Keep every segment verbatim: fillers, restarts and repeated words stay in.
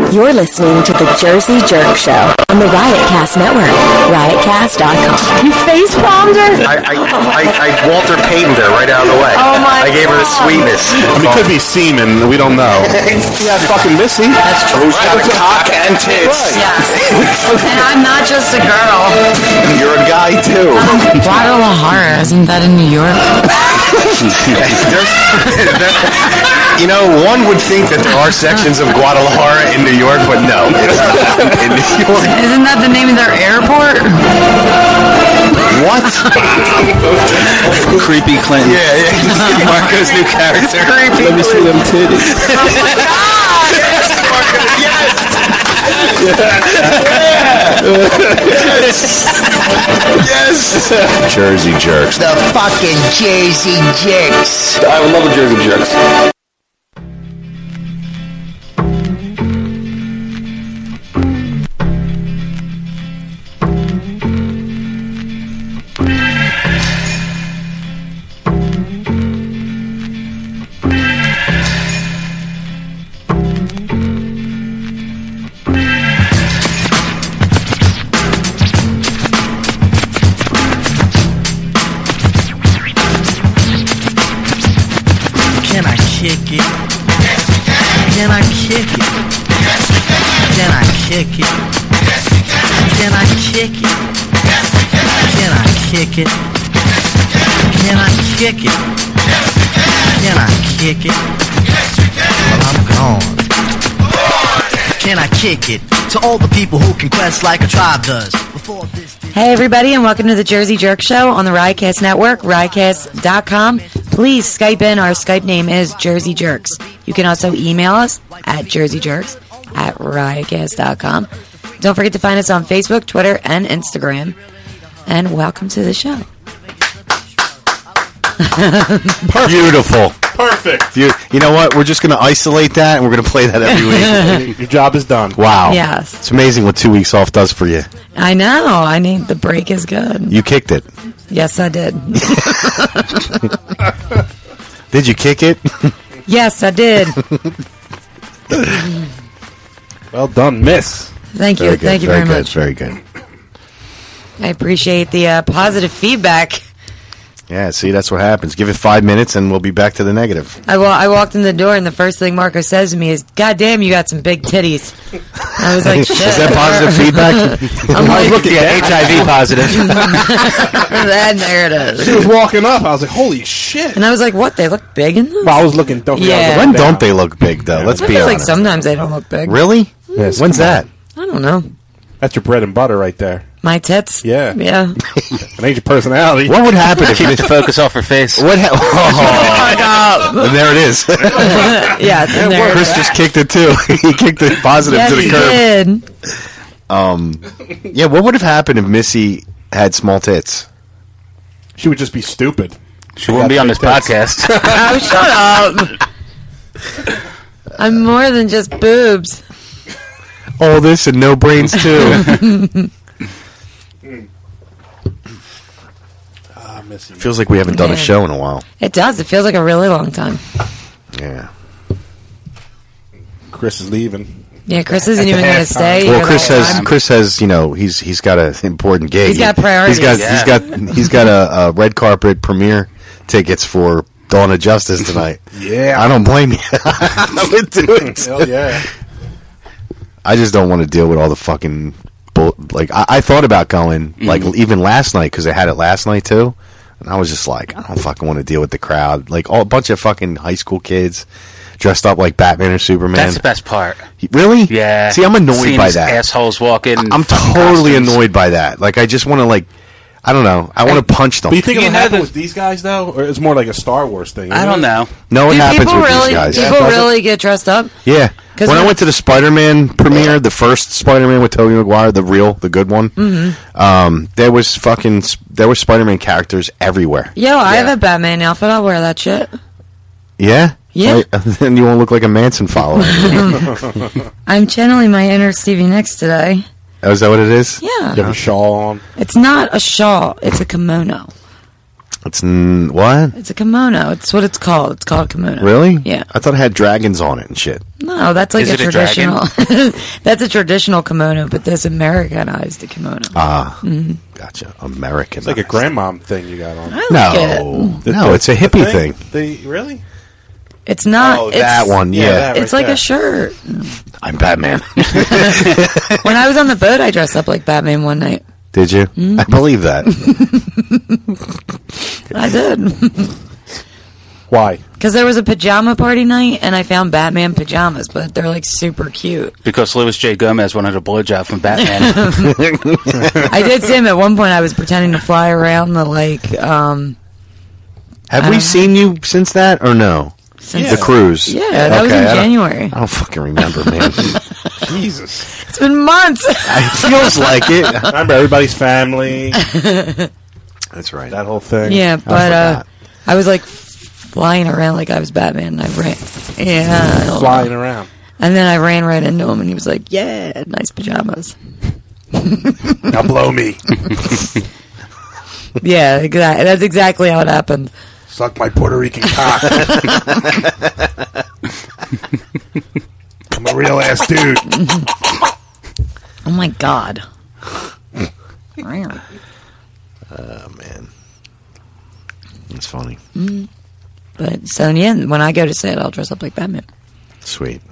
You're listening to the Jersey Jerk Show on the Riotcast Network, riotcast dot com. You face palmed her? I, I, I, I Walter Paytoned her right out of the way. Oh my I gave her the God. sweetness. I mean, it could be semen. We don't know. Yeah, fucking Missy. That's true. Who's got a cock and tits? Yes. And I'm not just a girl. You're a guy, too. Guadalajara, isn't that in New York? You know, one would think that there are sections of Guadalajara in New York, but no, it's not in New York. Isn't that the name of their airport? What? Creepy Clinton. Yeah, yeah. Marco's new character. Creepy. Let me see them titties. Oh my God! Yes, Marco. Yes. Yes. Yes. Jersey Jerks. The fucking Jersey Jerks. I would love a Jersey Jerks. Kick it? Can I kick it? Can I kick it? Can I kick it? Can I kick it? Can I kick it? Can I kick it? Well, I'm gone. Can I kick it? To all the people who can quest like a tribe does. Before this. Hey, everybody, and welcome to the Jersey Jerk Show on the Riotcast Network, riotcast dot com. Please Skype in. Our Skype name is Jersey Jerks. You can also email us at jerseyjerks at riotcast dot com. Don't forget to find us on Facebook, Twitter, and Instagram. And welcome to the show. Beautiful. Perfect. You, you know what? We're just going to isolate that, and we're going to play that every week. Your job is done. Wow. Yes. It's amazing what two weeks off does for you. I know. I need the break is good. You kicked it. Yes, I did. Did you kick it? Yes, I did. Well done, miss. Thank you. Very good, Thank you very, very good, much. Very good. I appreciate the uh, positive feedback. Yeah, see, that's what happens. Give it five minutes, and we'll be back to the negative. I, wa- I walked in the door, and the first thing Marco says to me is, "God damn, you got some big titties." I was like, "Shit." Is that positive feedback? I'm like, Looking at H I V positive. and there it is. She was walking up. I was like, holy shit. And I was like, "What? They look big in them?" Well, I was looking. Don't forget, I was Yeah. looking When down. don't they look big, though? Let's I be feel like honest. sometimes they don't look big. Really? Yes, When's come that? I don't know. That's your bread and butter right there. My tits. Yeah. Yeah. It ain't your personality. What would happen if Keep the focus off her face. What ha- oh, and there it is. Yeah. It's in there. Chris just kicked it too. He kicked it positive Yes, to the he curb. did. Um, yeah, what would have happened if Missy had small tits? She would just be stupid. She won't be on this podcast. Oh, shut up. I'm more than just boobs. All this and no brains too. Ah, Missy. Feels like we haven't done a Man. show in a while. It does. It feels like a really long time. Yeah. Chris is leaving. Yeah, Chris isn't even going to stay. Well, here Chris the whole has time. Chris has you know he's he's got an important gig. He's got priorities. He's got Yeah. he's got he's got a, a red carpet premiere tickets for Dawn of Justice tonight. Yeah. I don't blame you. I would do it. Hell yeah. I just don't want to deal with all the fucking bull. Like I, I thought about going, like even last night because they had it last night too, and I was just like, I don't fucking want to deal with the crowd. Like all a bunch of fucking high school kids dressed up like Batman or Superman. That's the best part. Really? Yeah. See, I'm annoyed Seeing by these that. assholes walk in. I'm fucking totally costumes. annoyed by that. Like I just want to like, I don't know. I want to punch them. But you think You it'll know happen the- with these guys, though? Or it's more like a Star Wars thing? I isn't don't it? know. No, it Do happens people with really, these guys. people Does it? really get dressed up? Yeah. 'Cause When I when- went to the Spider-Man premiere, the first Spider-Man with Tobey Maguire, the real, the good one, Mm-hmm. um, there was fucking, there were Spider-Man characters everywhere. Yo, I Yeah. have a Batman outfit. I'll wear that shit. Yeah? Yeah. Then you won't look like a Manson follower. I'm channeling my inner Stevie Nicks today. Oh, is that what it is? Yeah. You have a shawl on. It's not a shawl. It's a kimono. It's n- what? It's a kimono. It's what it's called. It's called a kimono. Really? Yeah. I thought it had dragons on it and shit. No, that's like Is a it a dragon? traditional. That's a traditional kimono, but this Americanized kimono. Ah, Mm-hmm. gotcha. American. It's like a grandmom thing you got on. I like No, it. The- no, the- it's a the hippie thing. The, really? It's not. Oh, it's, that one, yeah. Yeah, that It's right like there. a shirt. I'm Batman. When I was on the boat, I dressed up like Batman one night. Did you? Mm-hmm. I believe that. I did. Why? Because there was a pajama party night, and I found Batman pajamas, but they're like super cute. Because Louis J. Gomez wanted a blowjob from Batman. I did see him at one point. I was pretending to fly around the like. Um, Have I we don't seen you since that or no? since The cruise. Yeah, that was Okay, in I don't- January. I don't fucking remember, man. Jesus. It's been months. It feels like it. Remember everybody's family, That's right. that whole thing. Yeah, but uh, forgot. I was like flying around like I was Batman. And I ran. Yeah, I don't Flying know. around. And then I ran right into him, and he was like, "Yeah, nice pajamas." Now blow me. Yeah, exactly. That's exactly how it happened. Suck my Puerto Rican cock. I'm a real ass dude. Oh my god. Oh, man. That's funny. But so yeah, when I go to say it, I'll dress up like Batman. Sweet.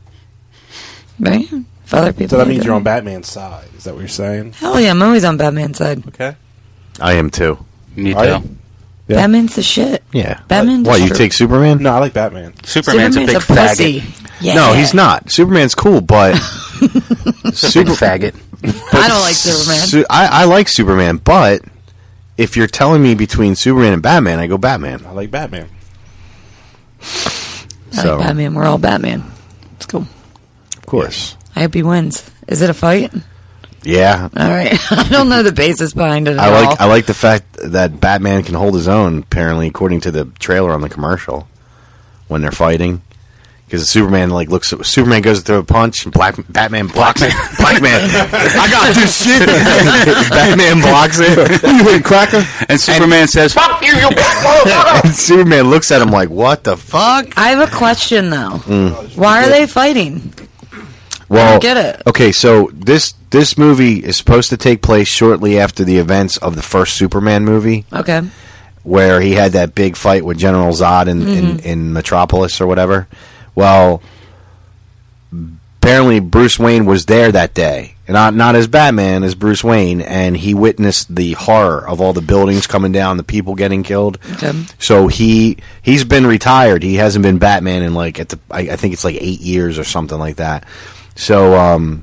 Right? If other people. So that are means doing you're on it. Batman's side. Is that what you're saying? Hell yeah, I'm always on Batman's side. Okay. I am too. Me Are too. you? Yeah. Batman's the shit. Yeah. Batman. What, you take Superman? No, I like Batman. Superman's, a big pussy. faggot. Yeah. No, he's not. Superman's cool, but Super faggot. I don't like Superman. Su- I, I like Superman, but if you're telling me between Superman and Batman, I go Batman. I like Batman. I So, like Batman. We're all Batman. It's cool. of course. I hope he wins. Is it a fight? Yeah. All right. I don't know the basis behind it at I all. like I like the fact that Batman can hold his own. Apparently, according to the trailer on the commercial, when they're fighting, because Superman like looks. At, Superman goes to throw a punch, and Black Batman blocks it. Black Man, I got this shit. Batman blocks it. You hitting cracker? And Superman says, "Fuck you, you black motherfucker!" And Superman looks at him like, "What the fuck?" I have a question though. Mm. Why are they fighting? Well, don't get it. Okay, so this this movie is supposed to take place shortly after the events of the first Superman movie, Okay. where he had that big fight with General Zod in, Mm-hmm. in, in Metropolis or whatever. Well, apparently Bruce Wayne was there that day. Not not as Batman, as Bruce Wayne, and he witnessed the horror of all the buildings coming down, the people getting killed. Okay. So he he's been retired. He hasn't been Batman in like at the I, I think it's like eight years or something like that. So um,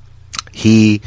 he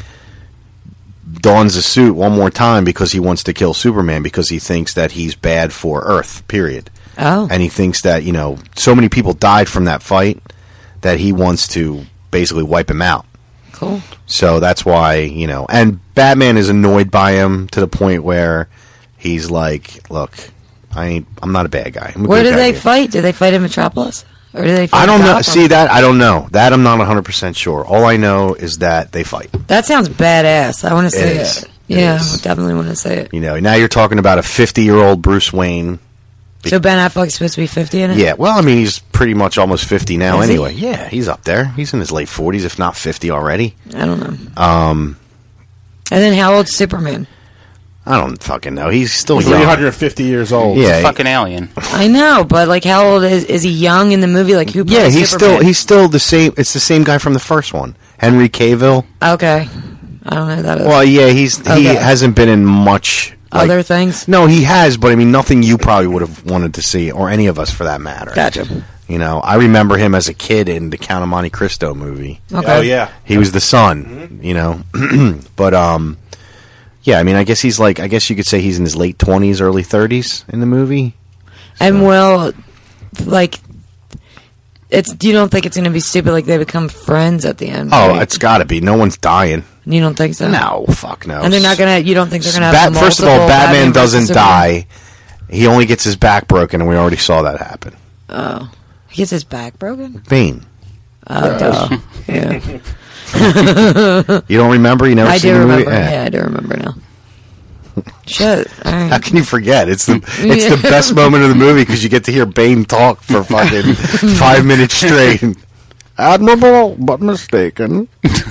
dons a suit one more time because he wants to kill Superman because he thinks that he's bad for Earth. Period. Oh. And he thinks that, you know, so many people died from that fight that he wants to basically wipe him out. Cool. So that's why, you know, and Batman is annoyed by him to the point where he's like, look, I ain't, I'm not a bad guy. I'm a Where good do guy they here." fight? Do they fight in Metropolis? Or do they fight I don't in know. Gotham? See that? I don't know. That I'm not one hundred percent sure. All I know is that they fight. That sounds badass. I want to see It it. is. It Yeah, is. I definitely want to see it. You know, now you're talking about a fifty-year-old Bruce Wayne. So Ben Affleck's supposed to be fifty in it? Yeah, well, I mean, he's pretty much almost fifty now Is he? anyway. Yeah, he's up there. He's in his late forties, if not fifty already. I don't know. Um, And then how old's Superman? I don't fucking know. He's still three young. hundred fifty years old. Yeah, he- Fucking alien. I know, but like how old is is he young in the movie? Like who plays yeah, he's Superman? still he's still the same. It's the same guy from the first one, Henry Cavill. Okay. I don't know who that is. Well, yeah, he's he Okay. hasn't been in much like- Other things? No, he has, but I mean, nothing you probably would have wanted to see, or any of us for that matter. Gotcha. You know, I remember him as a kid in the Count of Monte Cristo movie. Okay. Oh, yeah. He was the son, you know. But um, yeah, I mean, I guess he's like, I guess you could say he's in his late twenties, early thirties in the movie. And will, like, it's. You don't think it's going to be stupid? Like they become friends at the end? Oh, right? it's got to be. No one's dying. You don't think so? No, fuck no. And they're not gonna. You don't think they're gonna have? Bat- first of all, multiple Batman versus doesn't Superman? die. He only gets his back broken, and we already saw that happen. Oh, he gets his back broken. Bane. Oh, duh. Yeah, You don't remember? You never I seen do the movie? remember. Yeah. I do remember now. Shit. All How right. can you forget? It's the it's the best moment of the movie because you get to hear Bane talk for fucking five minutes straight. Admirable, but mistaken.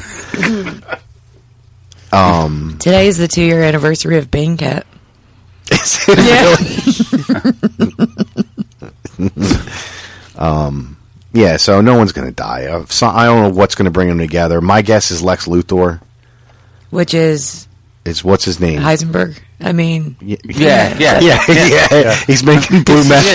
um, Today is the two-year anniversary of Bane Cat. is it really? um, yeah. So no one's gonna die. Uh, so, I don't know what's gonna bring them together. My guess is Lex Luthor. Which is Is what's his name? Heisenberg. I mean, Yeah, Yeah, yeah. yeah, yeah. yeah. He's making blue meth.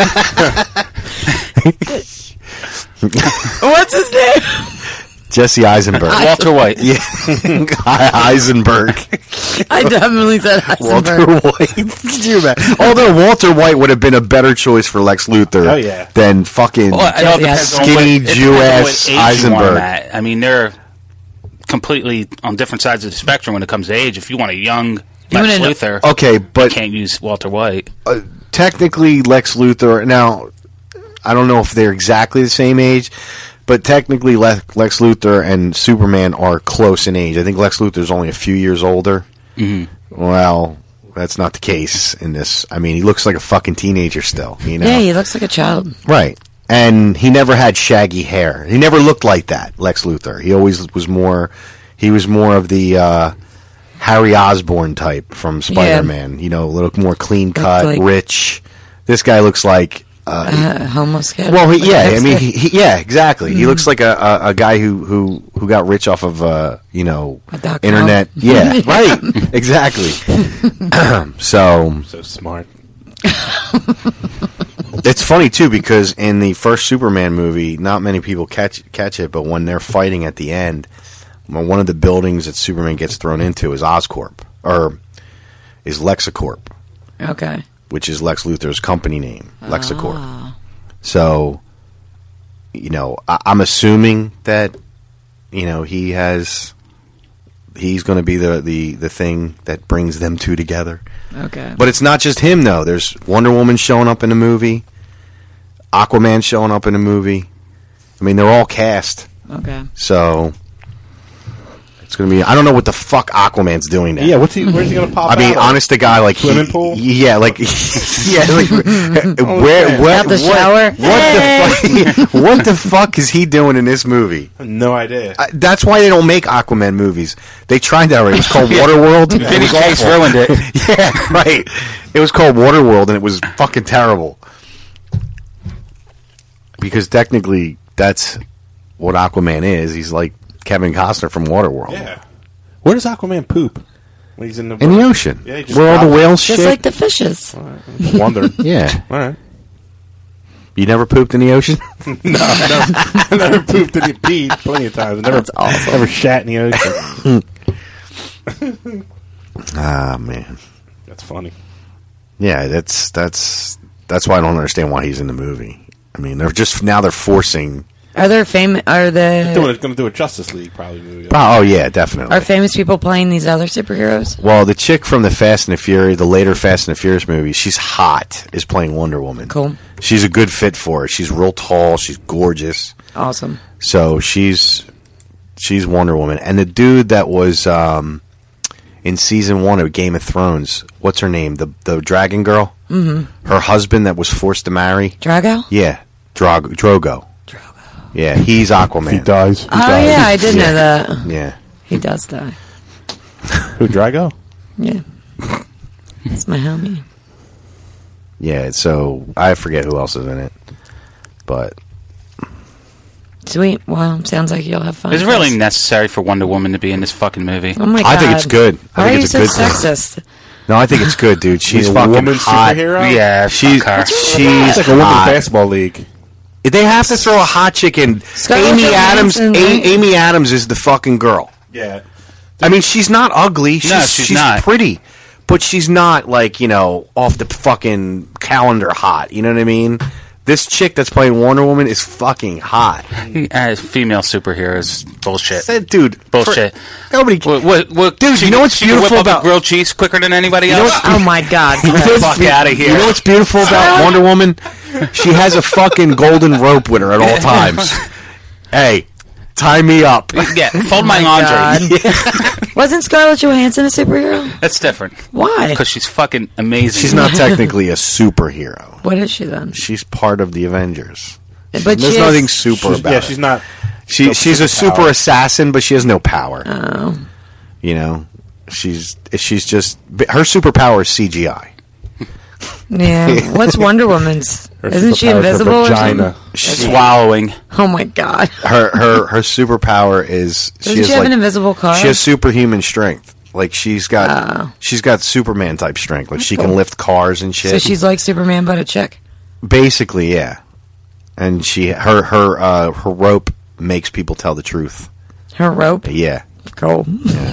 what's his name? Jesse Eisenberg. Walter White. Yeah, Eisenberg. I definitely said Walter Heisenberg. White. Could you imagine? Although Walter White would have been a better choice for Lex Luthor Oh, yeah. than fucking Well, it all depends on skinny what- it Jew depends on ass what age you want 'em Eisenberg. at. I mean, they're completely on different sides of the spectrum when it comes to age. If you want a young You Lex wanna know- Luthor, Okay, you but can't use Walter White. uh, technically Lex Luthor. Now, I don't know if they're exactly the same age, but technically Lex, Lex Luthor and Superman are close in age. I think Lex Luthor's only a few years older. Mm-hmm. Well, that's not the case in this. I mean, he looks like a fucking teenager still. You know, Yeah, he looks like a child. right? And he never had shaggy hair. He never looked like that, Lex Luthor. He always was more. He was more of the uh, Harry Osborn type from Spider-Man. You know, a little more clean cut, like- rich. This guy looks like. Uh, Uh, homeless kid. well, he, Like yeah, I Dexter. mean, he, he, yeah, exactly. He looks like a, a, a guy who, who, who got rich off of, uh, you know, A dot com. internet. Yeah, right, exactly. so So smart. it's funny too because in the first Superman movie, not many people catch catch it, but when they're fighting at the end, well, one of the buildings that Superman gets thrown into is Oscorp or is Lexacorp, Okay. which is Lex Luthor's company name, Lexacorp. Ah. So, you know, I, I'm assuming that, you know, he has, he's going to be the, the, the thing that brings them two together. Okay. But it's not just him, though. There's Wonder Woman showing up in the movie, Aquaman showing up in the movie. I mean, they're all cast. Okay. So, it's going to be, I don't know what the fuck Aquaman's doing now. Yeah, what's he? Where's he gonna pop? I mean, out of? honest to God, like Swimming he, pool? yeah, like yeah, like where, man. where, Out the what, shower? What the fuck? What the fuck is he doing in this movie? No idea. I, that's why they don't make Aquaman movies. They tried that already. It was called Waterworld. It Vinny was Chase awful. ruined it. Yeah, right. It was called Waterworld, and it was fucking terrible. Because technically, that's what Aquaman is. He's like Kevin Costner from Waterworld. Yeah. Where does Aquaman poop? When he's in the In the ocean. Yeah, he just Where all the dropped it. whales Just shit. like the fishes. Wondering. yeah. All right. You never pooped in the ocean? No, I never, I never pooped in the pee plenty of times. I never, That's awful. never shat in the ocean. Ah, man. That's funny. Yeah, that's that's that's why I don't understand why he's in the movie. I mean, they're just now they're forcing. Are there famous? Are Doing the it's going to do a Justice League probably movie. Oh yeah, definitely. are famous people playing these other superheroes? Well, the chick from the Fast and the Furious, the later Fast and the Furious movies, she's hot. Is playing Wonder Woman. Cool. She's a good fit for it. She's real tall. She's gorgeous. Awesome. So she's she's Wonder Woman. And the dude that was um, in season one of Game of Thrones, what's her name? The the dragon girl. Mm-hmm. Her husband that was forced to marry. Drago? Yeah, Drogo. Drogo. Drogo. Yeah, he's Aquaman. He dies. Oh yeah, I did know that. Yeah. He does die. Who, Drago? Yeah. That's my homie. Yeah, so I forget who else is in it. But Sweet. Well, sounds like you'll have fun. Is it really necessary for Wonder Woman to be in this fucking movie? Oh my god. I think it's good. I Why think are you it's a so good thing. sexist? No, I think it's good, dude. She's a fucking woman hot. superhero? Yeah, She's fuck her. she's It's like a women's hot. basketball league. They have to throw a hot chick in. Scarlett Amy Adams. Johansson, A- right? Amy Adams is the fucking girl. Yeah. I mean, she's not ugly. She's, No, she's she's not. pretty, but she's not like you know off the fucking calendar hot. You know what I mean? This chick that's playing Wonder Woman is fucking hot. Uh, female superheroes, bullshit. Said, dude, Bullshit. for- nobody. What, what, what, Dude, she, you know what's she can beautiful whip up about- a grilled cheese quicker than anybody know else? what's- Oh my god. You know what's Fuck be- outta here. You know what's beautiful about Wonder Woman? She has a fucking golden rope with her at all times. Hey, Tie me up. Yeah, fold my, my laundry. Wasn't Scarlett Johansson a superhero? That's different. Why? Because she's fucking amazing. She's not technically a superhero. What is she then? She's part of the Avengers. But There's she nothing has- super She's- about yeah, it. she's not. She no she's a superpower. super assassin, but she has no power. Oh. You know, she's she's just her superpower is C G I. Yeah. What's Wonder Woman's? Her Isn't she superpower is her invisible or vagina. something? swallowing. Oh my god. Her her her superpower is Doesn't she has she have like an invisible car? she has superhuman strength. Like she's got Oh. she's got Superman type strength. Like she cool. can lift cars and shit. So she's like Superman but a chick. Basically, yeah. And she her her uh, her rope makes people tell the truth. Her rope. Yeah. Cool.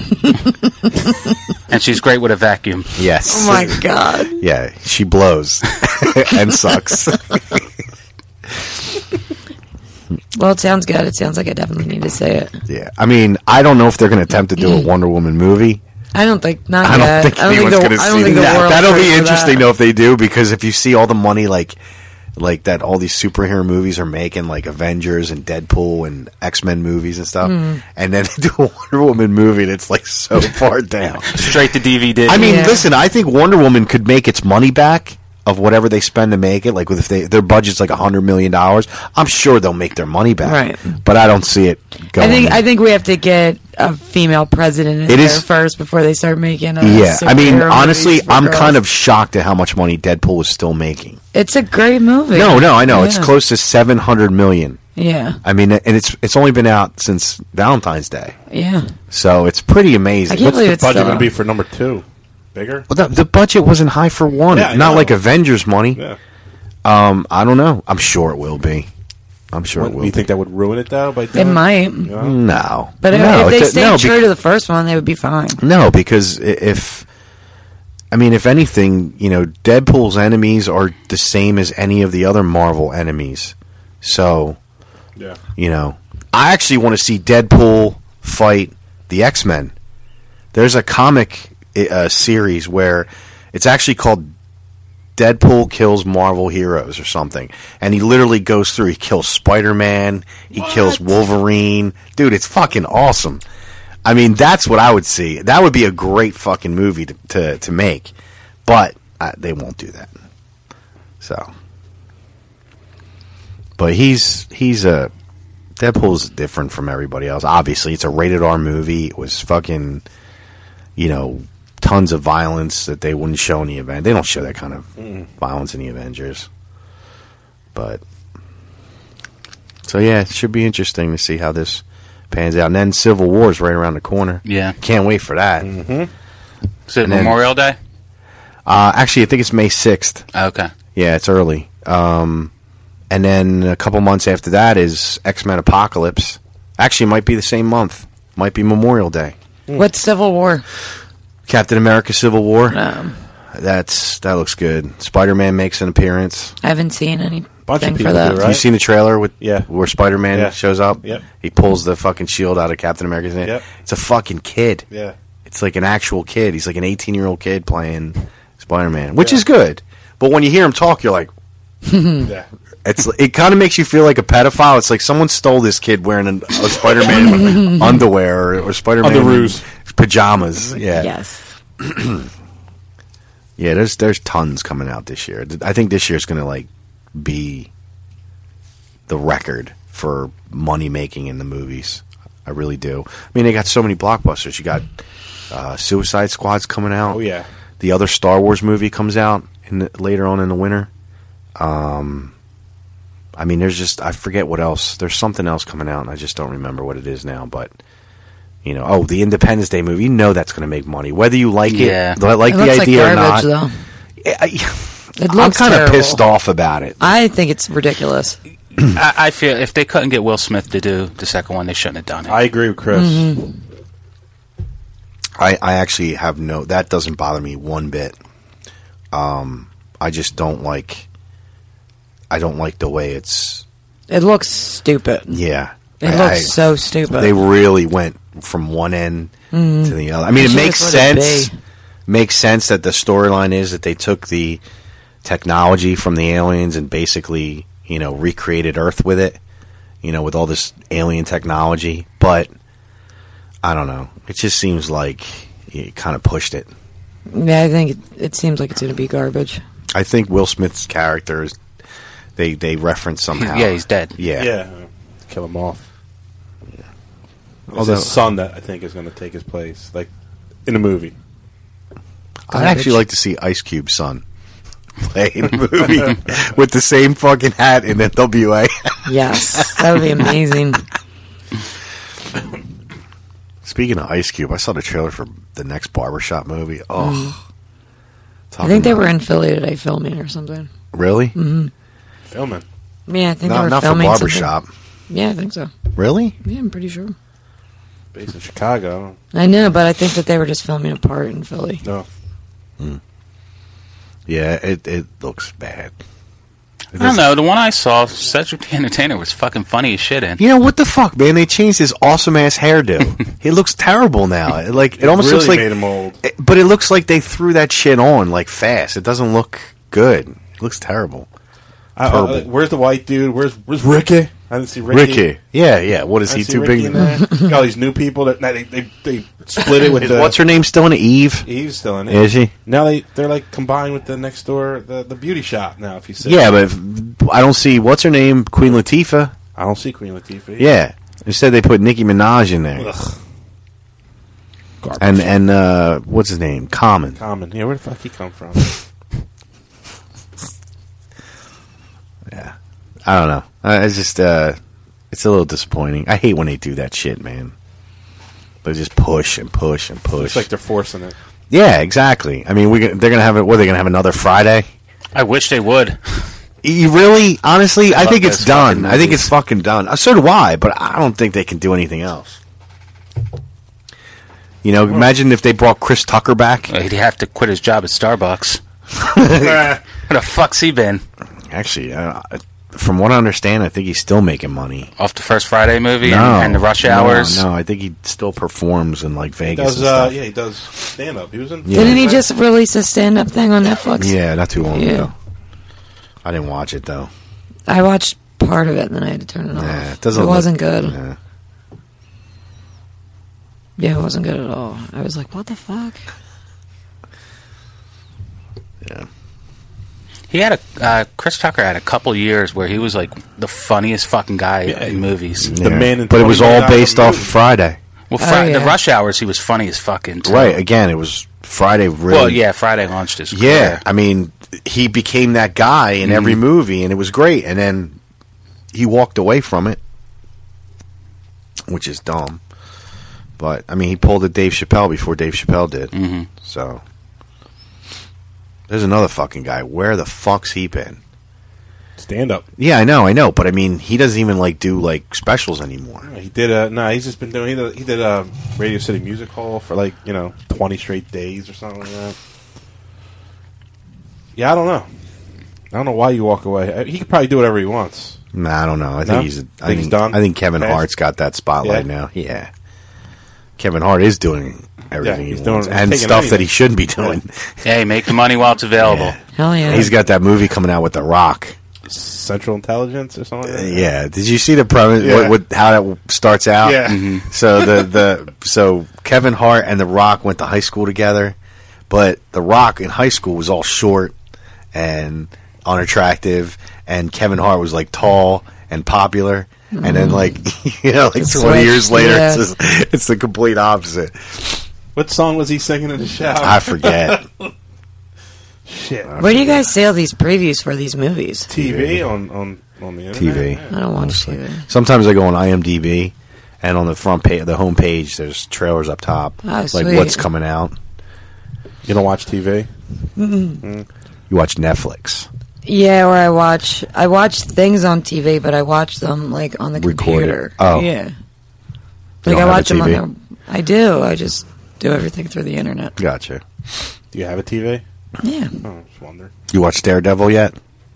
And she's great with a vacuum. Yes. Oh my god. Yeah, she blows and sucks. Well, it sounds good. It sounds like I definitely need to say it. Yeah. I mean, I don't know if they're going to attempt to do a Wonder Woman movie. I don't think not I don't yet. think I don't anyone's think going the, to I don't see think the that. world's That'll ready be for interesting that. though if they do, because if you see all the money like like that all these superhero movies are making, like Avengers and Deadpool and X-Men movies and stuff, Hmm. and then they do a Wonder Woman movie that's like so far down. Straight to D V D. I mean, Yeah. listen, I think Wonder Woman could make its money back of whatever they spend to make it. Like if they, their budget's like a hundred million dollars, I'm sure they'll make their money back. Right. But I don't see it going. I think I think we have to get a female president in It there is- first before they start making. Uh, yeah, I mean, superhero honestly, movies for I'm girls. kind of shocked at how much money Deadpool is still making. It's a great movie. No, no, I know it's Yeah. close to seven hundred million. Yeah, I mean, and it's it's only been out since Valentine's Day, yeah. so it's pretty amazing. I can't What's believe the it's budget still going to be out. for number two? Bigger? Well, the, the budget wasn't high for one, Yeah, I not know. like Avengers money. Yeah. Um, I don't know. I'm sure it will be. I'm sure What, it will. you be. think that would ruin it though? By It doing might, Yeah. No, but if, no, if they it's a- stay no, true bec- to the first one, they would be fine. No, because i- if I mean, if anything, you know, Deadpool's enemies are the same as any of the other Marvel enemies. So, Yeah. you know, I actually want to see Deadpool fight the X-Men. There's a comic uh, series where it's actually called Deadpool Kills Marvel Heroes or something. And he literally goes through, he kills Spider-Man, he kills Wolverine. Dude, it's fucking awesome. I mean, that's what I would see. That would be a great fucking movie to to, to make. But uh, they won't do that. So. But he's he's a Deadpool's different from everybody else. Obviously, it's a rated R movie. It was fucking, you know, tons of violence that they wouldn't show in the event. They don't show that kind of violence in the Avengers. But so yeah, it should be interesting to see how this pans out. And then Civil War is right around the corner. Yeah. Can't wait for that. Is it And then- Memorial Day? Uh, actually, I think it's May sixth. Okay. Yeah, it's early. Um, and then a couple months after that is X-Men Apocalypse. Actually, it might be the same month. Might be Memorial Day. What's Civil War? Captain America Civil War. Um, That's that looks good. Spider-Man makes an appearance. I haven't seen anything Bunch of for people that. do, Have right? you seen the trailer with Yeah. where Spider-Man Yeah. shows up? Yep. He pulls the fucking shield out of Captain America's hand. Yep. It's a fucking kid. Yeah. It's like an actual kid. He's like an eighteen-year-old kid playing Spider-Man, which Yeah. is good. But when you hear him talk, you're like, Yeah. it's it kind of makes you feel like a pedophile. It's like someone stole this kid wearing an, a Spider-Man underwear or, or Spider-Man Underoos. pajamas. Yeah, Yes. yeah. There's there's tons coming out this year. I think this year's going to like be the record for money making in the movies. I really do. I mean, they got so many blockbusters. You got uh, Suicide Squad's coming out. Oh yeah. The other Star Wars movie comes out in the, later on in the winter. Um, I mean, there's just I forget what else. There's something else coming out, and I just don't remember what it is now. But you know, oh, the Independence Day movie. You know that's going to make money, whether you like Yeah. it, like It the looks idea like or not. garbage, though. I, I, It I'm looks kind of terrible. pissed off about it. I think it's ridiculous. I, I feel if they couldn't get Will Smith to do the second one, they shouldn't have done it. I agree with Chris. I, I actually have no. That doesn't bother me one bit. Um, I just don't like. I don't like the way it's. It looks stupid. Yeah, It I- looks I- so stupid. They really went from one end to the other. I mean, it Should makes just let it sense. be. Makes sense that the storyline is that they took the technology from the aliens and basically, you know, recreated Earth with it. you know, with all this alien technology. But I don't know. It just seems like he kind of pushed it. Yeah, I think it, it seems like it's going to be garbage. I think Will Smith's character is, they, they reference somehow. Yeah, he's dead. Yeah. Yeah, kill him off. Yeah. It's Although- his son that I think is going to take his place, like in the movie. I'd actually like to see Ice Cube's son play in a movie with the same fucking hat in N W A. Yes, that would be amazing. Speaking of Ice Cube, I saw the trailer for the next Barbershop movie. Oh, I think they were in Philly today filming or something. Really? Mm-hmm. Filming. Yeah, I think Not, they were not for filming Barbershop. something. Yeah, I think so. Really? Yeah, I'm pretty sure. Based in Chicago. I know, but I think that they were just filming a part in Philly. No. Mm. Yeah, it it looks bad. It I don't know. The one I saw, Cedric the Entertainer was fucking funny as shit in. You know what the fuck, man? They changed his awesome ass hairdo. He looks terrible now. It, like it, It almost really looks like, made him old. it- but it looks like they threw that shit on like fast. It doesn't look good. It looks terrible. I, I, Terrible. like, where's the white dude? Where's Where's Ricky? I didn't see Ricky. Ricky, yeah, yeah. What is I he see too Ricky big? in there. Got all these new people that now they, they they split it with Is- the. What's her name still in it? Eve? Eve's still in it. Is she? Now they they're like combined with the next door the, the beauty shop now. If you see, Yeah, but if, I don't see what's her name. Queen Latifah. I don't see Queen Latifah. Yeah, instead they put Nicki Minaj in there, Ugh. Garbage. and and uh, what's his name? Common. Common. Yeah, where the fuck he come from? Yeah, I don't know. I, it's just uh, it's a little disappointing. I hate when they do that shit, man. They just push and push and push. It's like they're forcing it. Yeah, exactly. I mean, we they're gonna have it. What, are they gonna have another Friday? I wish they would. You really, honestly, I Fuck think it's those done. fucking I think movies. it's fucking done. Uh, so do I, but I don't think they can do anything else. You know, imagine if they brought Chris Tucker back. He'd have to quit his job at Starbucks. Where the fuck's he been? Actually, uh, from what I understand, I think he's still making money. Off the first Friday movie No, and, and the rush no, hours? No, I think he still performs in like He Vegas. does. and Uh, stuff. yeah, he does stand up. He was in. Yeah. Didn't he just release a stand-up thing on Netflix? Yeah, not too long Yeah. ago. I didn't watch it though. I watched part of it and then I had to turn it off. Yeah, it doesn't. It look- wasn't good. Yeah. Yeah, it wasn't good at all. I was like, what the fuck? Yeah. He had a uh, Chris Tucker had a couple years where he was like the funniest fucking guy Yeah. in movies. The Yeah. man in but it was twenty all million based dollar off of movie. Friday. Well, Oh, Fri- yeah. the rush hours he was funny as fucking too. Right. Again, it was Friday. Really. Well, yeah, Friday launched his career. Yeah, I mean, he became that guy in every movie, and it was great. And then he walked away from it, which is dumb. But I mean, he pulled a Dave Chappelle before Dave Chappelle did. Mhm. So there's another fucking guy. Where the fuck's he been? Stand up. Yeah, I know, I know. But I mean, he doesn't even like do like specials anymore. He did. Uh, no, he's just been doing. He did. He did a Radio City Music Hall for like you know twenty straight days or something like that. Yeah, I don't know. I don't know why you walk away. Uh, He could probably do whatever he wants. Nah, I don't know. I think No? he's. I Think think, he's done? I think Kevin Passed? Hart's got that spotlight Yeah? now. Yeah, Kevin Hart is doing everything he's he doing- wants, he's and taking stuff that anything. he shouldn't be doing. Hey, make the money while it's available. Yeah. Hell yeah. He's got that movie coming out with The Rock. Central Intelligence or something. Like Uh, that? yeah, did you see the premise? Yeah. What, what, how that starts out? Yeah. Mm-hmm. So the the so Kevin Hart and The Rock went to high school together, but The Rock in high school was all short and unattractive, and Kevin Hart was like tall and popular. And then, like you know, like The twenty switch, years later, yeah. it's, just, it's the complete opposite. What song was he singing in the shower? I forget. Shit. Where do you guys sell these previews for these movies? T V on on on the internet. T V. Yeah. I don't watch T V. Sometimes I go on IMDb, and on the front page, the home page, there's trailers up top, Oh, like sweet. what's coming out. You don't watch T V? You watch Netflix. Yeah, or I watch I watch things on T V, but I watch them like on the Record it. computer. Oh. yeah. You Like don't I have a watch them on T V? there. I do. I just do everything through the internet. Gotcha. Do you have a T V? Yeah. Oh, I just wonder. You watch Daredevil yet?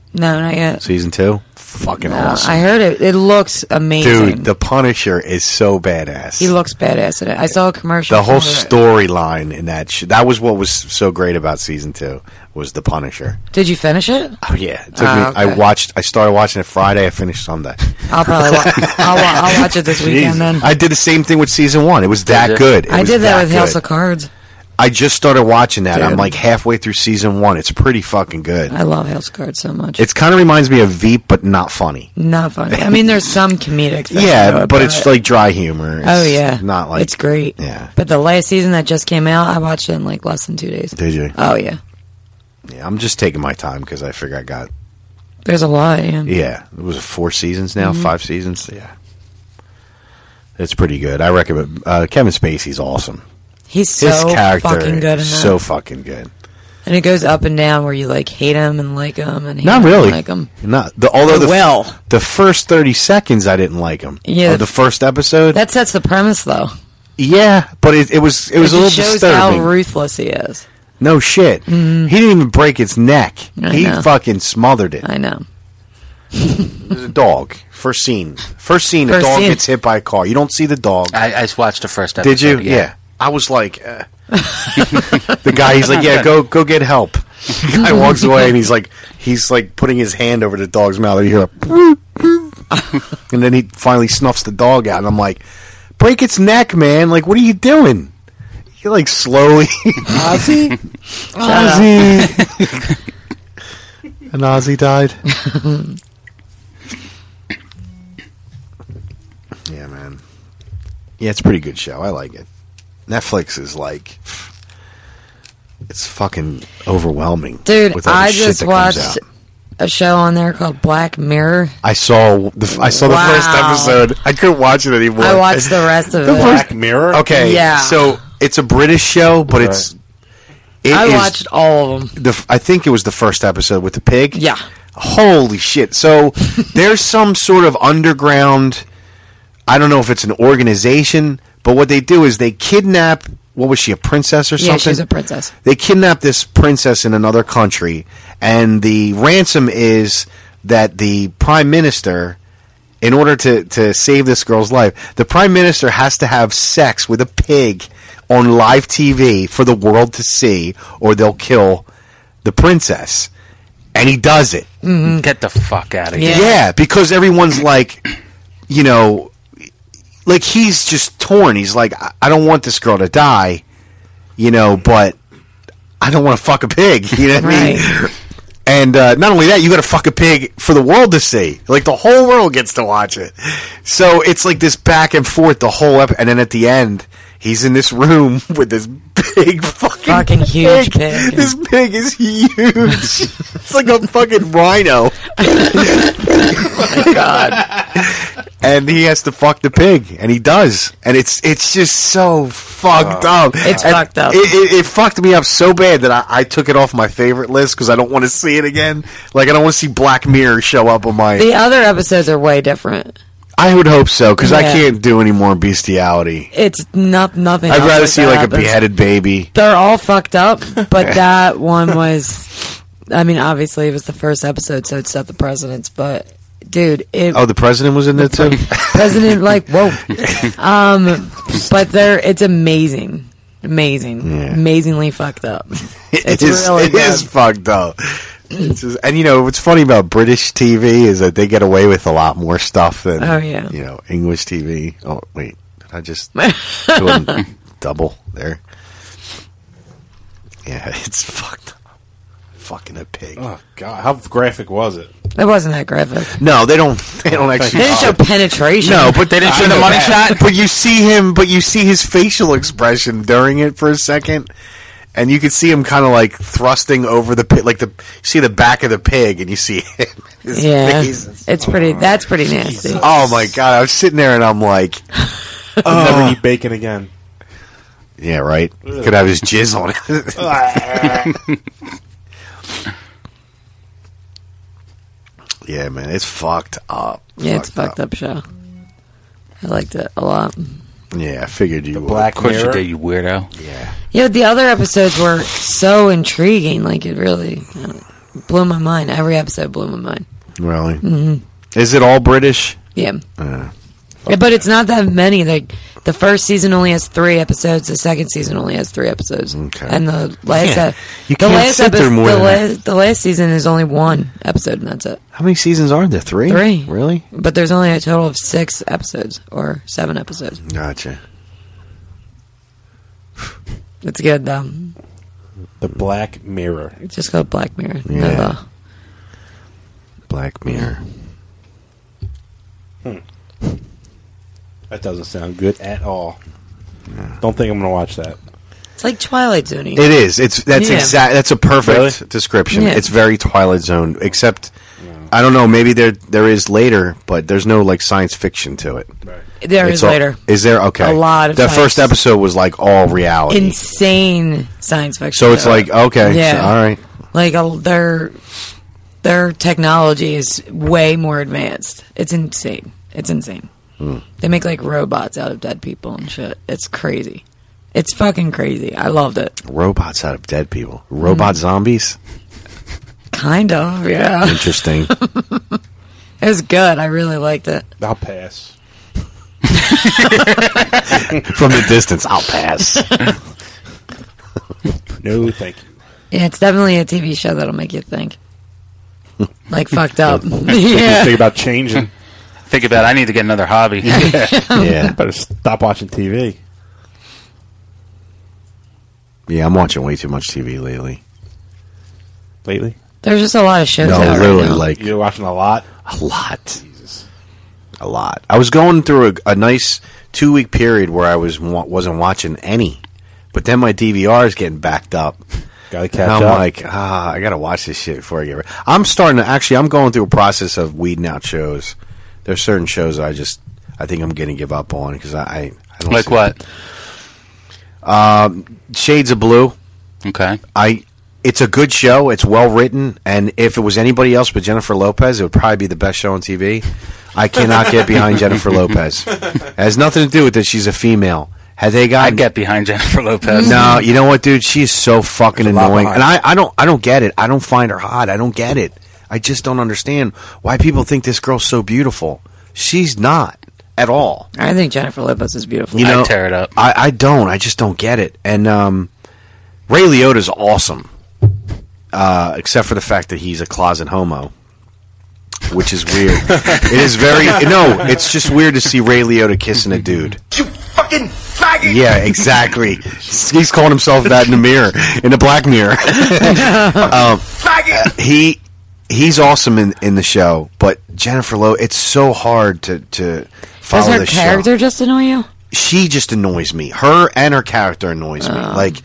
No, not yet. Season two, fucking No, awesome. I heard it. It looks amazing. Dude, the Punisher is so badass. He looks badass in it. I saw a commercial. The whole for it. storyline in that sh- that was what was so great about season two was the Punisher. Did you finish it? Oh yeah, it took Oh, me, okay. I watched. I started watching it Friday. I finished Sunday. I'll probably wa- I'll, wa- I'll watch it this weekend then. I did the same thing with season one. It was that Did you? good. It I was did that with good. House of Cards. I just started watching that. I'm Dude. like halfway through season one. It's pretty fucking good. I love House of Cards so much. It's kind of reminds me of Veep, but not funny. Not funny. I mean, there's some comedic things to Yeah, it, but it's like dry humor. It's oh yeah, not like it's great. Yeah. But the last season that just came out, I watched it in like less than two days. Did you? Oh yeah, Yeah, I'm just taking my time because I figure I got. there's a lot. Yeah. Yeah, it was four seasons now, Mm-hmm. five seasons. Yeah, it's pretty good. I recommend. Uh, Kevin Spacey's awesome. He's so His character fucking good in is that. so fucking good. And it goes up and down where you like hate him and like him and hate Not him really. and like him. Not the although the Well. the first thirty seconds I didn't like him. Yeah. Of the first episode. That sets the premise though. Yeah, but it, it was it was It a just little shows disturbing. how ruthless he is. No shit. He didn't even break its neck. I he know. fucking smothered it. I know. There's a dog. First scene. First scene. First a dog scene. gets hit by a car. You don't see the dog. I, I watched the first episode. Did you? Yeah. Yeah. I was like, uh. the guy. He's like, yeah, go go get help. The guy walks away and he's like, he's like putting his hand over the dog's mouth. And you hear, a and then he finally snuffs the dog out. And I'm like, break its neck, man. Like, what are you doing? You're like slowly. Ozzy, Ozzy, and Ozzy died. Yeah, man. Yeah, it's a pretty good show. I like it. Netflix is like, it's fucking overwhelming. Dude, with all the I shit just that comes watched out. a show on there called Black Mirror. I saw the I saw the Wow. first episode. I couldn't watch it anymore. I watched the rest of The it. Black Mirror. Okay, Yeah. so it's a British show, but it's. It I is watched all of them. the. I think it was the first episode with the pig. Yeah. Holy shit! So there's some sort of underground. I don't know if it's an organization, but what they do is they kidnap. What was she, a princess or something? Yeah, she's a princess. They kidnap this princess in another country, and the ransom is that the prime minister, in order to, to save this girl's life, the prime minister has to have sex with a pig on live T V for the world to see, or they'll kill the princess. And he does it. Get the fuck out of here. Yeah. Yeah, because everyone's like, you know, like he's just torn. He's like, I, I don't want this girl to die, you know, but I don't want to fuck a pig. You know what I mean? Right. And uh, not only that, you got to fuck a pig for the world to see. Like the whole world gets to watch it. So it's like this back and forth the whole ep- and then at the end, he's in this room with this big fucking, Fucking huge pig. This pig is huge. It's like a fucking rhino. God. And he has to fuck the pig, and he does, and it's it's just so fucked up. It's And fucked up. It, it, it fucked me up so bad that I, I took it off my favorite list because I don't want to see it again. Like I don't want to see Black Mirror show up on my. The other episodes are way different. I would hope so because I Yeah. can't do any more bestiality. It's not nothing. I'd else rather like see that like a happens. beheaded baby. They're all fucked up, but that one was. I mean, obviously, it was the first episode, so it set the precedence. But, dude, it Oh, the president was in there too. president like whoa. Um, but they're it's amazing, amazing, Yeah. amazingly fucked up. It It's is- really it is good. fucked up. It's just, and you know what's funny about British T V is that they get away with a lot more stuff than Oh, yeah. you know English T V. Oh wait, did I just do a double there? Yeah, it's fucked up. Fucking a pig. Oh God, how graphic was it? It wasn't that graphic. No, they don't. They don't actually. They didn't show penetration. No, but They didn't I show the know money that. shot? But you see him. But you see his facial expression during it for a second, and you can see him kind of like thrusting over the pig, like the you see the back of the pig, and you see him. His yeah, face. it's pretty. That's pretty nasty. Oh my god! I was sitting there and I'm like, Never eat bacon again. yeah, right. Could have his jizz on it. Yeah, man, it's fucked up. Yeah, it's a fucked up show. I liked it a lot. Yeah, I figured you would. Black Of course you Mirror. did, you weirdo. Yeah. Yeah, the other episodes were so intriguing. Like it really. I don't- blew my mind. Every episode blew my mind. Really? Mm-hmm. Is it all British? Yeah. Uh, yeah. But it's not that many. Like, the first season only has three episodes. The second season only has three episodes. Okay. And the last, Yeah. ep- You the can't last sit there epi- more the, than la- that. the last season is only one episode, and that's it. how many seasons are there? Three? Three. Really? But there's only a total of six episodes or seven episodes. Gotcha. It's good though. The Black Mirror. It's just called Black Mirror. Yeah. No, uh, Black Mirror. That doesn't sound good at all. Don't think I'm going to watch that. it's like Twilight Zone. It is. It's that's Yeah. exact. That's a perfect Really? description. Yeah. It's very Twilight Zone, except I don't know. Maybe there there is later, but there's no like science fiction to it. There It's is all- later. Is there? Okay. A lot of the science. first episode was like all reality. Insane science fiction. so it's though. like okay, Yeah. so- all right. Like a, their their technology is way more advanced. It's insane. It's insane. Hmm. They make like robots out of dead people and shit. It's crazy. It's fucking crazy. I loved it. Robots out of dead people. Robot Mm. zombies. Kind of, yeah. Interesting. It was good. I really liked it. I'll pass. From the distance, I'll pass. No, thank you. Yeah, it's definitely a T V show that'll make you think. Like fucked up. yeah. Think about changing. Think about it, I need to get another hobby. Yeah. Better stop watching T V. Yeah, I'm watching way too much T V lately. Lately? There's just a lot of shows No, out literally, right now. like You're watching a lot? a lot. A lot. I was going through a, a nice two week period where I was wa- wasn't watching any, but then my D V R is getting backed up. Gotta catch And I'm up. like, ah, I gotta watch this shit before I get ready. I'm starting to actually. I'm going through a process of weeding out shows. There's certain shows I just, I think I'm going to give up on because I, I, I don't Like see- what? Shades of Blue. Okay. I. It's a good show. It's well written, and if it was anybody else but Jennifer Lopez, it would probably be the best show on T V. I cannot get behind Jennifer Lopez. It has nothing to do with that she's a female. Had they got I'd get behind Jennifer Lopez. no, you know what, dude? She's so fucking There's a lot annoying, behind and I, I don't, I don't get it. I don't find her hot. I don't get it. I just don't understand why people think this girl's so beautiful. She's not at all. I think Jennifer Lopez is beautiful. You know, I'd tear it up. I, I don't. I just don't get it. And um, Ray Liotta's awesome, uh, except for the fact that he's a closet homo, which is weird. It is very no. It's just weird to see Ray Liotta kissing a dude. You fucking faggot! Yeah, exactly. He's calling himself that in the mirror, in the black mirror. um, Faggot! he he's awesome in in the show, but Jennifer Lowe, it's so hard to to follow Does her this character show. just annoy you? She just annoys me. Her and her character annoys me. Like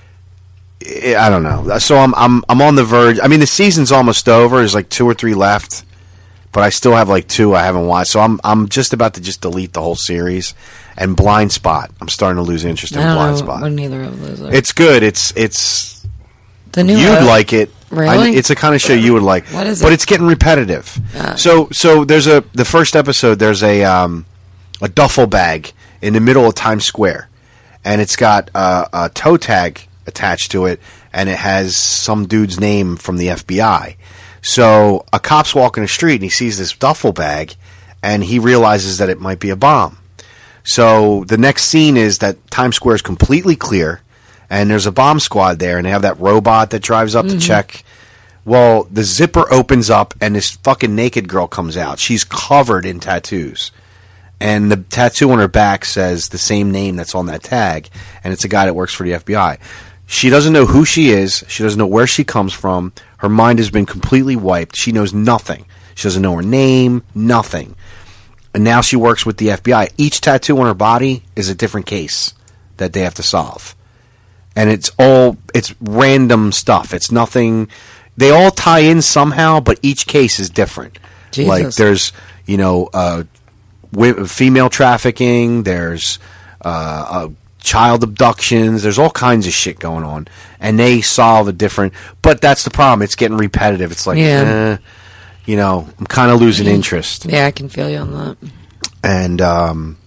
I I don't know. So I'm I'm I'm on the verge. I mean, the season's almost over. There's like two or three left, but I still have like two I haven't watched. So I'm I'm just about to just delete the whole series. And Blind Spot, I'm starting to lose interest in I don't Blind know Spot. what neither of those are. It's good. It's it's the new you'd uh, like it. Really? I- it's the kind of show you would like. What is but it? it's getting repetitive. Ah. So so there's a the first episode. There's a um, a duffel bag in the middle of Times Square, and it's got uh, a toe tag attached to it, and it has some dude's name from the F B I. So a cop's walking the street and he sees this duffel bag, and he realizes that it might be a bomb. So the next scene is that Times Square is completely clear, and there's a bomb squad there, and they have that robot that drives up to check. Well, the zipper opens up, and this fucking naked girl comes out. She's covered in tattoos. And the tattoo on her back says the same name that's on that tag, and it's a guy that works for the F B I. She doesn't know who she is. She doesn't know where she comes from. Her mind has been completely wiped. She knows nothing. She doesn't know her name, nothing. And now she works with the F B I. Each tattoo on her body is a different case that they have to solve. And it's all, it's random stuff. It's nothing, they all tie in somehow, but each case is different. Jesus. Like there's, you know, uh, wi- female trafficking, there's uh, uh, child abductions, there's all kinds of shit going on. And they solve a different, but that's the problem. It's getting repetitive. It's like, Yeah. eh, you know, I'm kind of losing interest. Yeah, I can feel you on that. And um,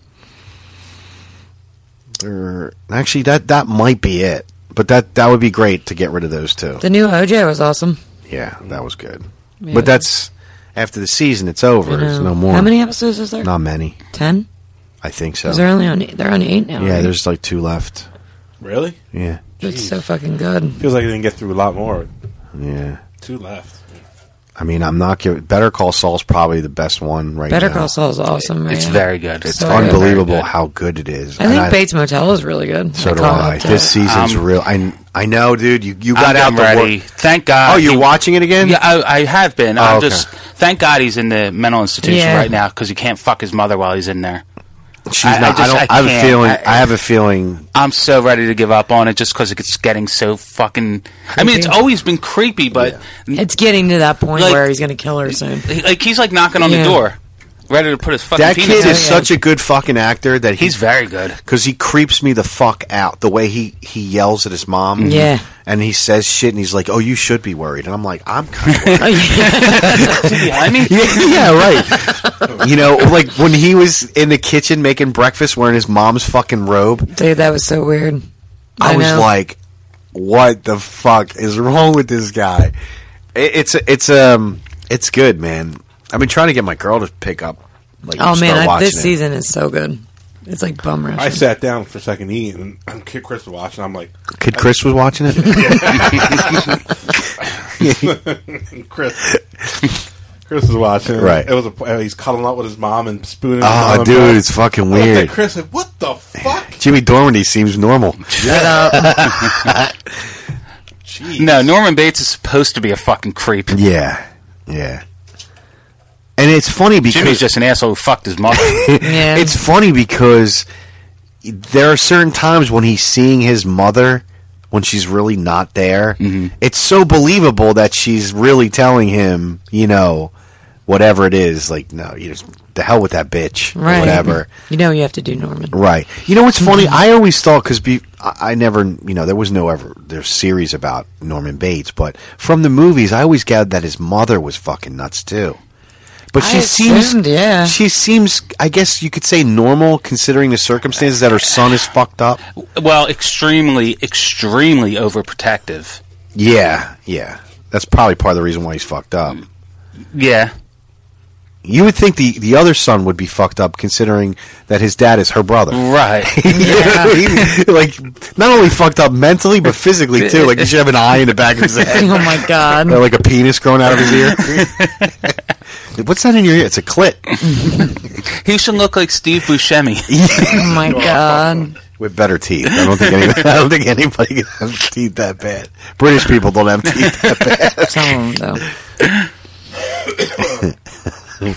there, actually, that that might be it. But that that would be great to get rid of those two. The new O J was awesome. Yeah, that was good. Yeah. But that's after the season. It's over. I know. There's no more. How many episodes is there? Not many. Ten? I think so. Because they're only on. They're on eight now. Yeah, right? there's like two left. Really? Yeah. It's so fucking good. Feels like I didn't get through a lot more. Yeah. Two left. I mean, I'm not giving. Better Call Saul's probably the best one right Better now. Call Saul is awesome. Right It's now. very good. It's So unbelievable good. how good it is. I And think Bates Motel is really good. So do caught I. up to This it. season's Um, real. I I know, dude. You you got I'm out the ready. work. Thank God. Oh, you're He- watching it again? Yeah, I, I have been. Oh, I'm okay. just thank God he's in the mental institution Yeah. right now because he can't fuck his mother while he's in there. She's I- I not. I, just- don't. I I, have a can't. feeling. I- I, have a feeling. I'm so ready to give up on it just because it's getting so fucking. I mean, it's Creepy. always been creepy, but It's getting to that point Like- where he's going to kill her soon. he- like he's like knocking on Yeah. the door, ready to put his fucking That penis kid in. is such a good fucking actor that he, He's very good. because he creeps me the fuck out. The way he he yells at his mom. Yeah. And he says shit, and he's like, "Oh, you should be worried." And I'm like, "I'm kind of worried." Oh, yeah. I mean, yeah, yeah, right. You know, like when he was in the kitchen making breakfast wearing his mom's fucking robe. Dude, that was so weird. I, I was know. like, "What the fuck is wrong with this guy?" It, it's it's um it's good, man. I've been trying to get my girl to pick up. Like, Oh start man, I, watching this it. season is so good. It's like bum rush. I sat down for a second to eat, and Kid Chris was watching. I'm like, Kid Chris was watching it. Chris. Chris was watching. it. Right. It was a. He's cuddling up with his mom and spooning. his Oh, mom dude, about- it's fucking I looked at weird. Chris, like, what the fuck? Jimmy Dormandy seems normal. Jeez. no, Norman Bates is supposed to be a fucking creep. Yeah, yeah. And it's funny because Jimmy's just an asshole who fucked his mother. Yeah. it's funny because there are certain times when he's seeing his mother when she's really not there. Mm-hmm. It's so believable that she's really telling him, you know, whatever it is. Like, no, you just the hell with that bitch, or Right. whatever. You know you have to do Norman. Right. You know what's funny? I always thought because be I, I never, you know, there was no ever there's series about Norman Bates, but from the movies, I always gathered that his mother was fucking nuts too. But she I seems, assumed, yeah. she seems, I guess you could say normal considering the circumstances that her son is fucked up. well, extremely, extremely overprotective. Yeah, yeah. That's probably part of the reason why he's fucked up. Yeah. You would think the, the other son would be fucked up considering that his dad is her brother. Right. Like, not only fucked up mentally, but physically too. Like, he should have an eye in the back of his head. Oh my god. Or like a penis growing out of his ear. What's that in your ear? It's a clit. He should look like Steve Buscemi. Oh my god. With better teeth. I don't think anybody, I don't think anybody can have teeth that bad. British people don't have teeth that bad. Some of them though.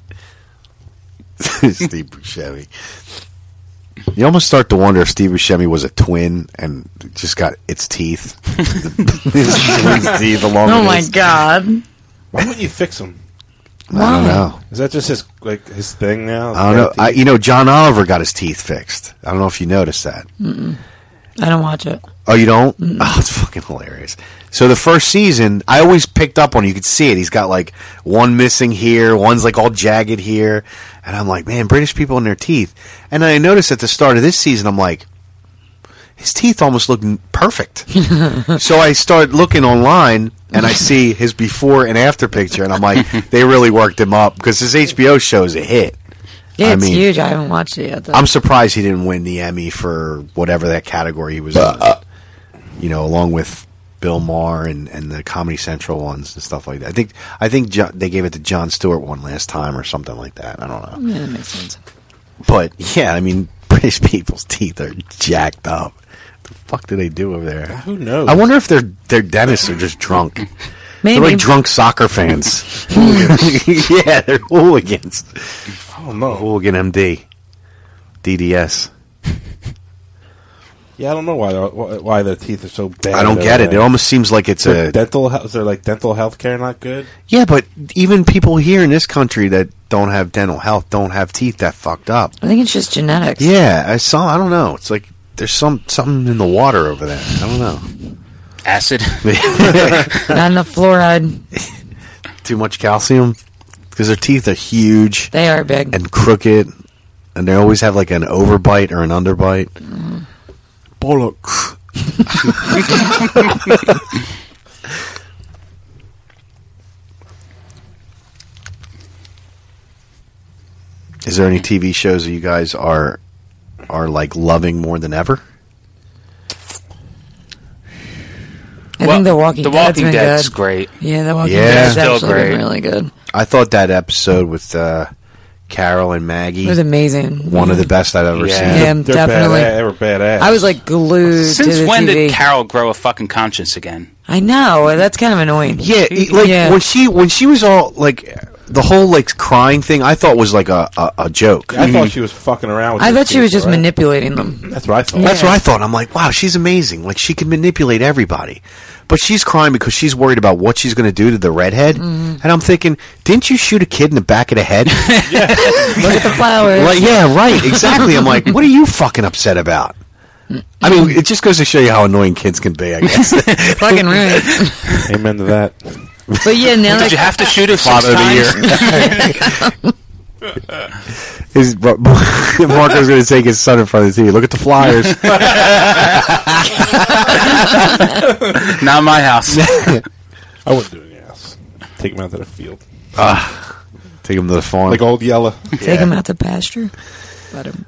Steve Buscemi. You almost start to wonder if Steve Buscemi was a twin and just got its teeth. His twin's teeth along Oh with my his. god. Why wouldn't you fix him? I don't know. Is that just his like his thing now? I don't know. I, you know, John Oliver got his teeth fixed. I don't know if you noticed that. I don't watch it. Oh, you don't? Oh, it's fucking hilarious. So the first season, I always picked up on it. You could see it. He's got like one missing here, one's like all jagged here. And I'm like, man, British people and their teeth. And then I noticed at the start of this season, I'm like, his teeth almost look n- perfect. So I start looking online and I see his before and after picture. And I'm like, they really worked him up because his H B O show is a hit. Yeah, I it's mean- huge. I haven't watched it yet though. I'm surprised he didn't win the Emmy for whatever that category he was in. You know, along with Bill Maher and, and the Comedy Central ones and stuff like that. I think I think jo- they gave it to Jon Stewart one last time or something like that. I don't know. Yeah, that makes sense. But yeah, I mean, British people's teeth are jacked up. What the fuck do they do over there? Who knows? I wonder if their their dentists are just drunk. Maybe. They're like drunk soccer fans. Yeah, they're hooligans. I don't know. Hooligan M D. D D S. Yeah, I don't know why why their teeth are so bad. I don't get it. It almost seems like it's Is a... dental. he- Is there like dental health care not good? Yeah, but even people here in this country that don't have dental health don't have teeth that fucked up. I think it's just genetics. Yeah, I saw. I don't know. It's like there's some something in the water over there. I don't know. Acid. Not enough fluoride. Too much calcium because their teeth are huge They are big. and crooked, and they always have like an overbite or an underbite. Mm. Bollocks. Is there any T V shows that you guys are are like loving more than ever? I Well, think The Walking The Dead's Walking been Dead's good. great. Yeah, The Walking Yeah. Dead's Still actually great. been really good. I thought that episode with uh, Carol and Maggie It was amazing. one of the best I've ever Yeah. seen. Yeah, They're definitely. badass. They were badass. I was like glued to Since the when T V. did Carol grow a fucking conscience again? I know, that's kind of annoying. Yeah, e- like Yeah. when she when she was all like the whole like crying thing, I thought was like a a, a joke. I thought she was fucking around with I these thought she kids, was just right? manipulating them. That's what I thought. That's what I thought. I'm like, wow, she's amazing. Like she can manipulate everybody, but she's crying because she's worried about what she's going to do to the redhead. Mm-hmm. And I'm thinking, didn't you shoot a kid in the back of the head? Look at the flowers. Like, yeah, right, exactly. I'm like, what are you fucking upset about? I mean, it just goes to show you how annoying kids can be, I guess. Fucking right. Amen to that. But yeah, now Did like, you have to shoot it six Father of times? the year. His, Marco's going to take his son in front of the T V. Look at the Flyers. Not in my house. I wouldn't do anything else. Take him out to the field. Take him to the farm. Like old Yella. take him out to pasture. Let him.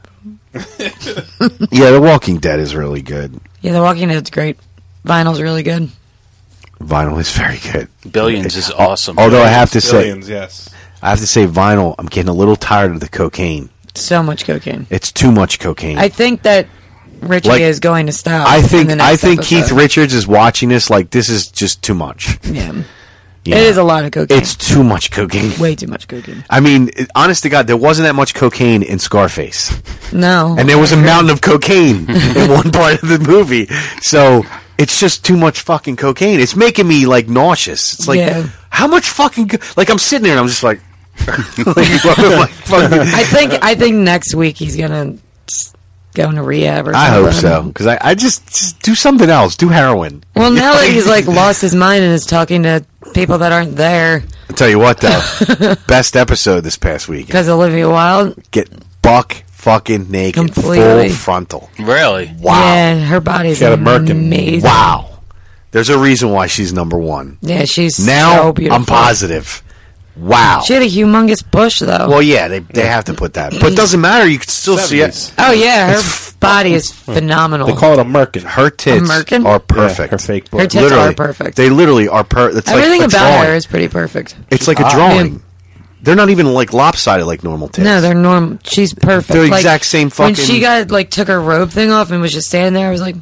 Yeah, The Walking Dead is really good. Yeah, The Walking Dead's great. Vinyl's really good. Vinyl is very good. Billions is awesome. Although I have to say, Billions, yes. I have to say, Vinyl. I'm getting a little tired of the cocaine. So much cocaine. It's too much cocaine. I think that Richie Like, is going to stop. I in think the I next think episode. Keith Richards is watching this like this is just too much. Yeah. Yeah. It is a lot of cocaine. It's too much cocaine. way too much cocaine. I mean, it- honest to God, there wasn't that much cocaine in Scarface, No. and there was a mountain of cocaine in one part of the movie. So it's just too much fucking cocaine. It's making me like nauseous. It's like Yeah. how much fucking co- like I'm sitting there and I'm just like, like, what am I fucking- I think I think next week he's gonna s- go into rehab or something. I hope so because I, I just, just do something else. Do heroin. Well, now that he's like lost his mind and is talking to people that aren't there I'll tell you what though, best episode this past week. because Olivia Wilde. Get buck fucking naked, Completely. full frontal. Really? Wow. Yeah, her body's got a merkin. amazing. Wow. There's a reason why she's number one. Yeah, she's Now so beautiful. I'm positive. Wow. She had a humongous bush though. Well, yeah, they they have to put that, but it doesn't matter. You can still see it. seventies. oh yeah, her It's body is phenomenal. They call it a merkin. Her tits Merkin? are Yeah, perfect. her fake Her blood. tits Literally, are perfect. They literally are per. It's Everything like a about drawing. her is pretty perfect. It's like a hot. drawing. Yeah. They're not even like lopsided like normal tits. No, they're normal. She's perfect. They're Like, exact same When fucking- she got like took her robe thing off and was just standing there, I was like,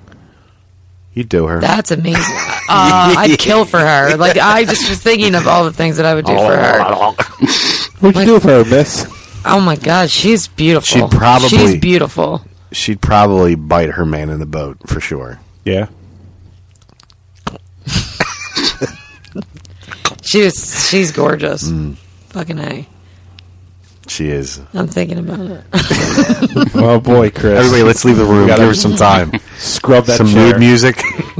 You do her. "That's amazing." Uh, I'd kill for her. Like I just was thinking of all the things that I would do for her. What'd you do for her, miss? Oh my god, she's beautiful. She'd probably- she's beautiful. She'd probably bite her man in the boat for sure. Yeah. She was. She's gorgeous. Mm. Fucking A. She is. I'm thinking about it. Oh boy, Chris. Everybody, let's leave the room. Gotta- Give her some time. Scrub that Some chair. mood music.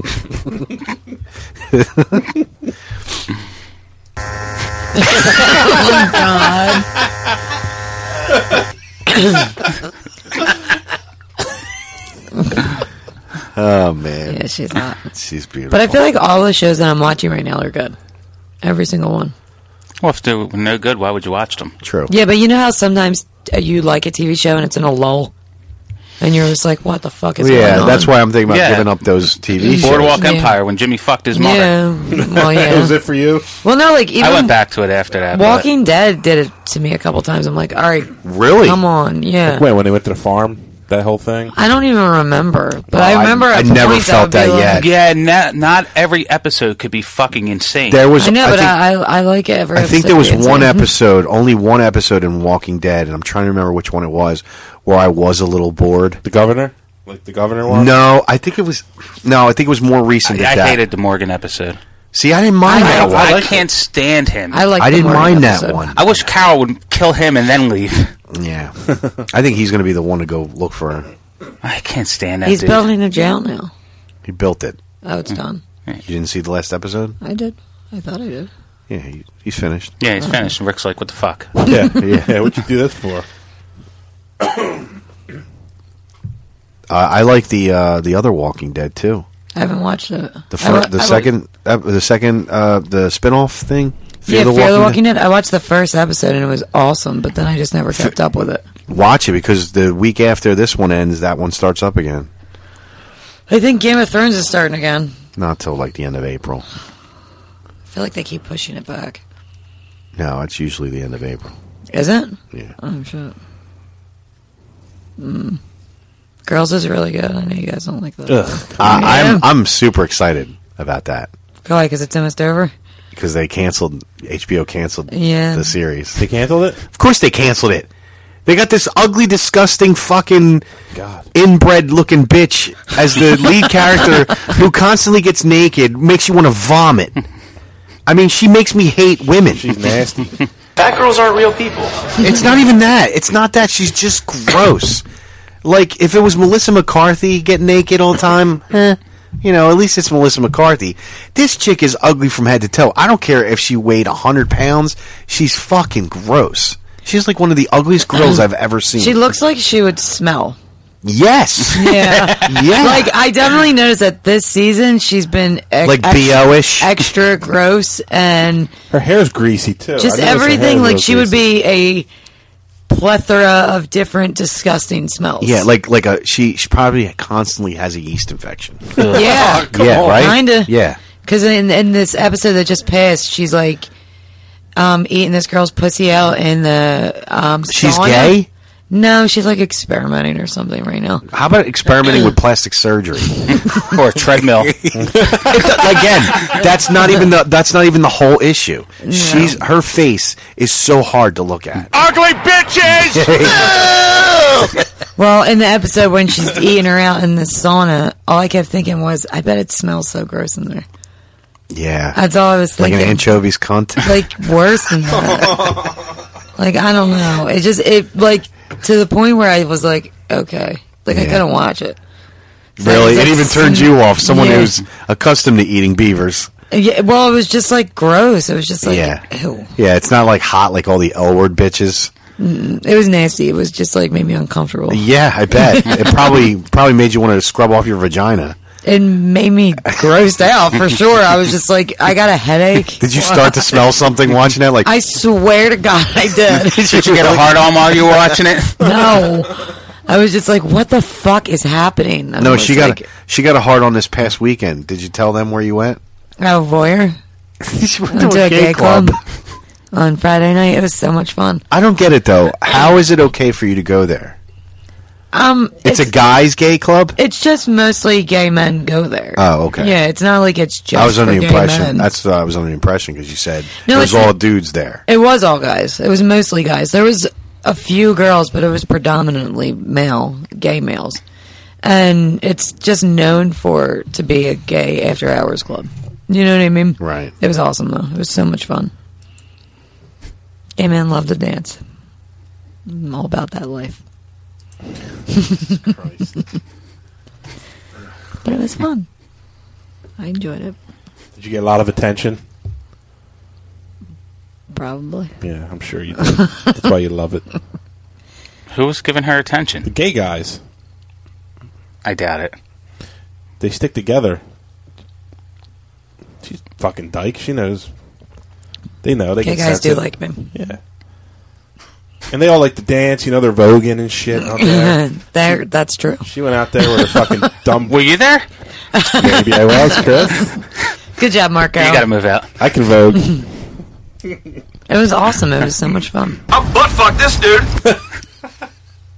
Oh man, Yeah, she's hot. she's beautiful. But I feel like all the shows that I'm watching right now are good. Every single one. Well, if they were no good, why would you watch them? true. Yeah, but you know how sometimes uh, you like a T V show and it's in a lull, and you're just like, "What the fuck is Well, going yeah, on?" that's why I'm thinking about Yeah. giving up those T V shows. Boardwalk Yeah. Empire when Jimmy fucked his mother. Yeah. Well, That was yeah. it for you? Well, no, like even I went back to it after that. but- Walking Dead did it to me a couple times. I'm like, all right, Really? come on, yeah. Wait, when they went to the farm? That whole thing? I don't even remember, but No, I I- remember. I at never points felt would be that like- yet. Yeah, not, not every episode could be fucking insane. There was. I know, but think, I, I I like it. Every I think episode there was being one insane. episode, only one episode in Walking Dead, and I'm trying to remember which one it was, where I was a little bored. The governor? Like the governor one? No, I think it was. No, I think it was more recent. I, than I that. hated the Morgan episode. See, I didn't mind I that like- one. I, like can't stand him. I like. I the didn't morning mind that episode. one. I wish Carol would kill him and then leave. Yeah, I think he's going to be the one to go look for her. I can't stand that He's dude. building a jail now. He built it. Oh, it's done. You didn't see the last episode? I did. I thought I did. Yeah, he, he's finished. Yeah, he's finished. And Rick's like, what the fuck? Yeah, yeah. yeah. What'd you do this for? Uh, I like the uh, the other Walking Dead too. I haven't watched it. The I wa- fir- the I wa- second uh, the second uh, the spinoff thing, yeah, Fear the Walking Dead. I watched the first episode and it was awesome, but then I just never kept up with it. Watch it because the week after this one ends, that one starts up again. I think Game of Thrones is starting again. Not till like the end of April. I feel like they keep pushing it back. No, it's usually the end of April. Is it? Yeah. Oh, shit. Mm. Girls is really good. I know you guys don't like that. Uh, I'm I'm super excited about that. Why? Because it's almost over? Because they canceled, H B O canceled yeah. the series. They canceled it? Of course they canceled it. They got this ugly, disgusting, fucking God. inbred-looking bitch as the lead character who constantly gets naked, makes you want to vomit. I mean, she makes me hate women. She's nasty. Fat girls aren't real people. It's not even that. It's not that. She's just gross. Like, if it was Melissa McCarthy getting naked all the time, eh, you know, at least it's Melissa McCarthy. This chick is ugly from head to toe. I don't care if she weighed one hundred pounds. She's fucking gross. She's like one of the ugliest girls I've ever seen. She looks like she would smell. Yes. Yeah. Yeah. Like, I definitely noticed that this season she's been ex- like B O-ish. Extra gross and her hair's greasy too. Just everything. Like she greasy. would be a plethora of different disgusting smells. Yeah, like like a she she probably constantly has a yeast infection. Yeah. Oh, yeah, on. Right? Kinda. Yeah. Because in in this episode that just passed, she's like um, eating this girl's pussy out in the um, sauna. She's gay? No, she's like experimenting or something right now. How about experimenting with plastic surgery or a treadmill? Again, that's not even the that's not even the whole issue. No. She's her face is so hard to look at. Ugly bitches! Well, in the episode when she's eating her out in the sauna, all I kept thinking was, I bet it smells so gross in there. Yeah, that's all I was thinking. Like an anchovies cunt. Like worse than that. Like I don't know. It just it like. To the point where I was like, okay. Like, yeah. I couldn't watch it. So really? it, like, it even turned you off, someone yeah. who's accustomed to eating beavers. Yeah, well, it was just, like, gross. It was just, like, yeah. ew. Yeah, it's not, like, hot like all the L-word bitches. Mm, it was nasty. It was just, like, made me uncomfortable. Yeah, I bet. It probably probably made you want to scrub off your vagina. It made me grossed out, for sure. I was just like, I got a headache. Did you start to smell something watching it? Like, I swear to God I did. Did you get a hard on while you were watching it? No. I was just like, what the fuck is happening? I no, she got like, a, she got a hard on this past weekend. Did you tell them where you went? Oh, voyeur. She went, went to, to a a gay, gay club. club on Friday night. It was so much fun. I don't get it, though. How is it okay for you to go there? Um, it's, it's a guys' gay club? It's just mostly gay men go there. Oh, okay. Yeah, it's not like it's just I was under for the gay impression. men. That's uh, I was under the impression because you said no, it was all dudes there. It was all guys. It was mostly guys. There was a few girls, but it was predominantly male, gay males. And it's just known for to be a gay after hours club. You know what I mean? Right. It was awesome though. It was so much fun. Gay men love to dance. I'm all about that life. Christ. But it was fun. I enjoyed it. Did you get a lot of attention? Probably. Yeah, I'm sure you did. That's why you love it. Who was giving her attention? The gay guys. I doubt it. They stick together. She's fucking dyke. She knows. They know. They gay can guys sense do it. like me. Yeah. And they all like to dance, you know, they're voguing and shit out there. there that's true. She went out there with her fucking dumb... Were you there? Maybe I was, Chris. Good job, Marco. You gotta move out. I can vogue. It was awesome. It was so much fun. I'll butt fuck this dude.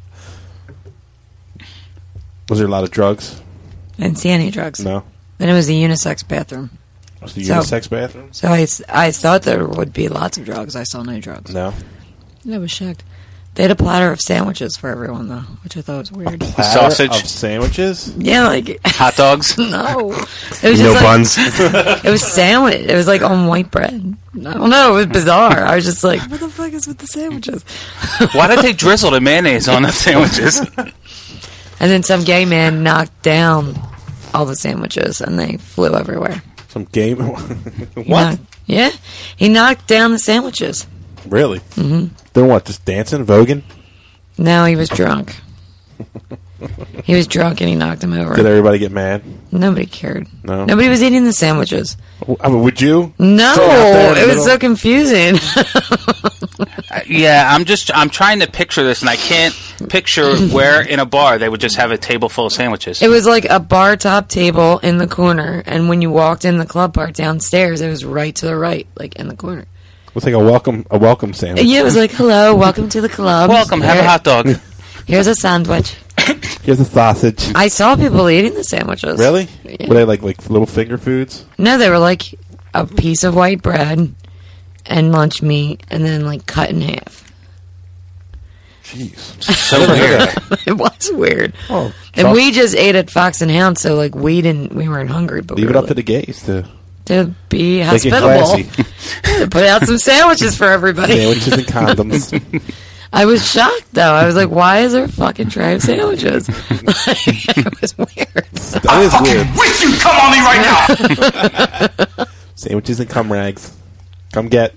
Was there a lot of drugs? I didn't see any drugs. No. And it was a unisex bathroom. Was the so, unisex bathroom? So I, I thought there would be lots of drugs. I saw no drugs. No. I was shocked. They had a platter of sandwiches for everyone, though, which I thought was weird. Sausage? Of sandwiches? Yeah, like... Hot dogs? No. It was no just buns? Like, it was sandwich. It was like on white bread. I don't know. It was bizarre. I was just like, what the fuck is with the sandwiches? Why did they drizzle the mayonnaise on the sandwiches? And then some gay man knocked down all the sandwiches, and they flew everywhere. Some game? He What? knocked, yeah. He knocked down the sandwiches. Really? Mm-hmm. Doing what? Just dancing? Voguing? No, he was drunk. He was drunk and he knocked him over. Did everybody get mad? Nobody cared. No? Nobody was eating the sandwiches. I mean, would you? No, Sit out there in the it was middle? so confusing. Uh, yeah, I'm just I'm trying to picture this, and I can't picture where in a bar they would just have a table full of sandwiches. It was like a bar top table in the corner, and when you walked in the club part downstairs, it was right to the right, like in the corner. It's like a welcome, a welcome sandwich. Yeah, it was like, hello, welcome to the club. Welcome, have a hot dog. Here's a sandwich. Here's a sausage. I saw people eating the sandwiches. Really? Yeah. Were they like like little finger foods? No, they were like a piece of white bread and lunch meat, and then like cut in half. Jeez. So weird. It was weird. Oh, And Chuck, we just ate at Fox and Hound, so like we didn't, we weren't hungry, but leave we it were up to the gays to to be make it hospitable. classy. Put out some sandwiches for everybody. Sandwiches and condoms. I was shocked though. I was like, "Why is there a fucking tray of sandwiches?" It was weird. That is weird. Wish you'd come on me right now. Sandwiches and cum rags. Come get.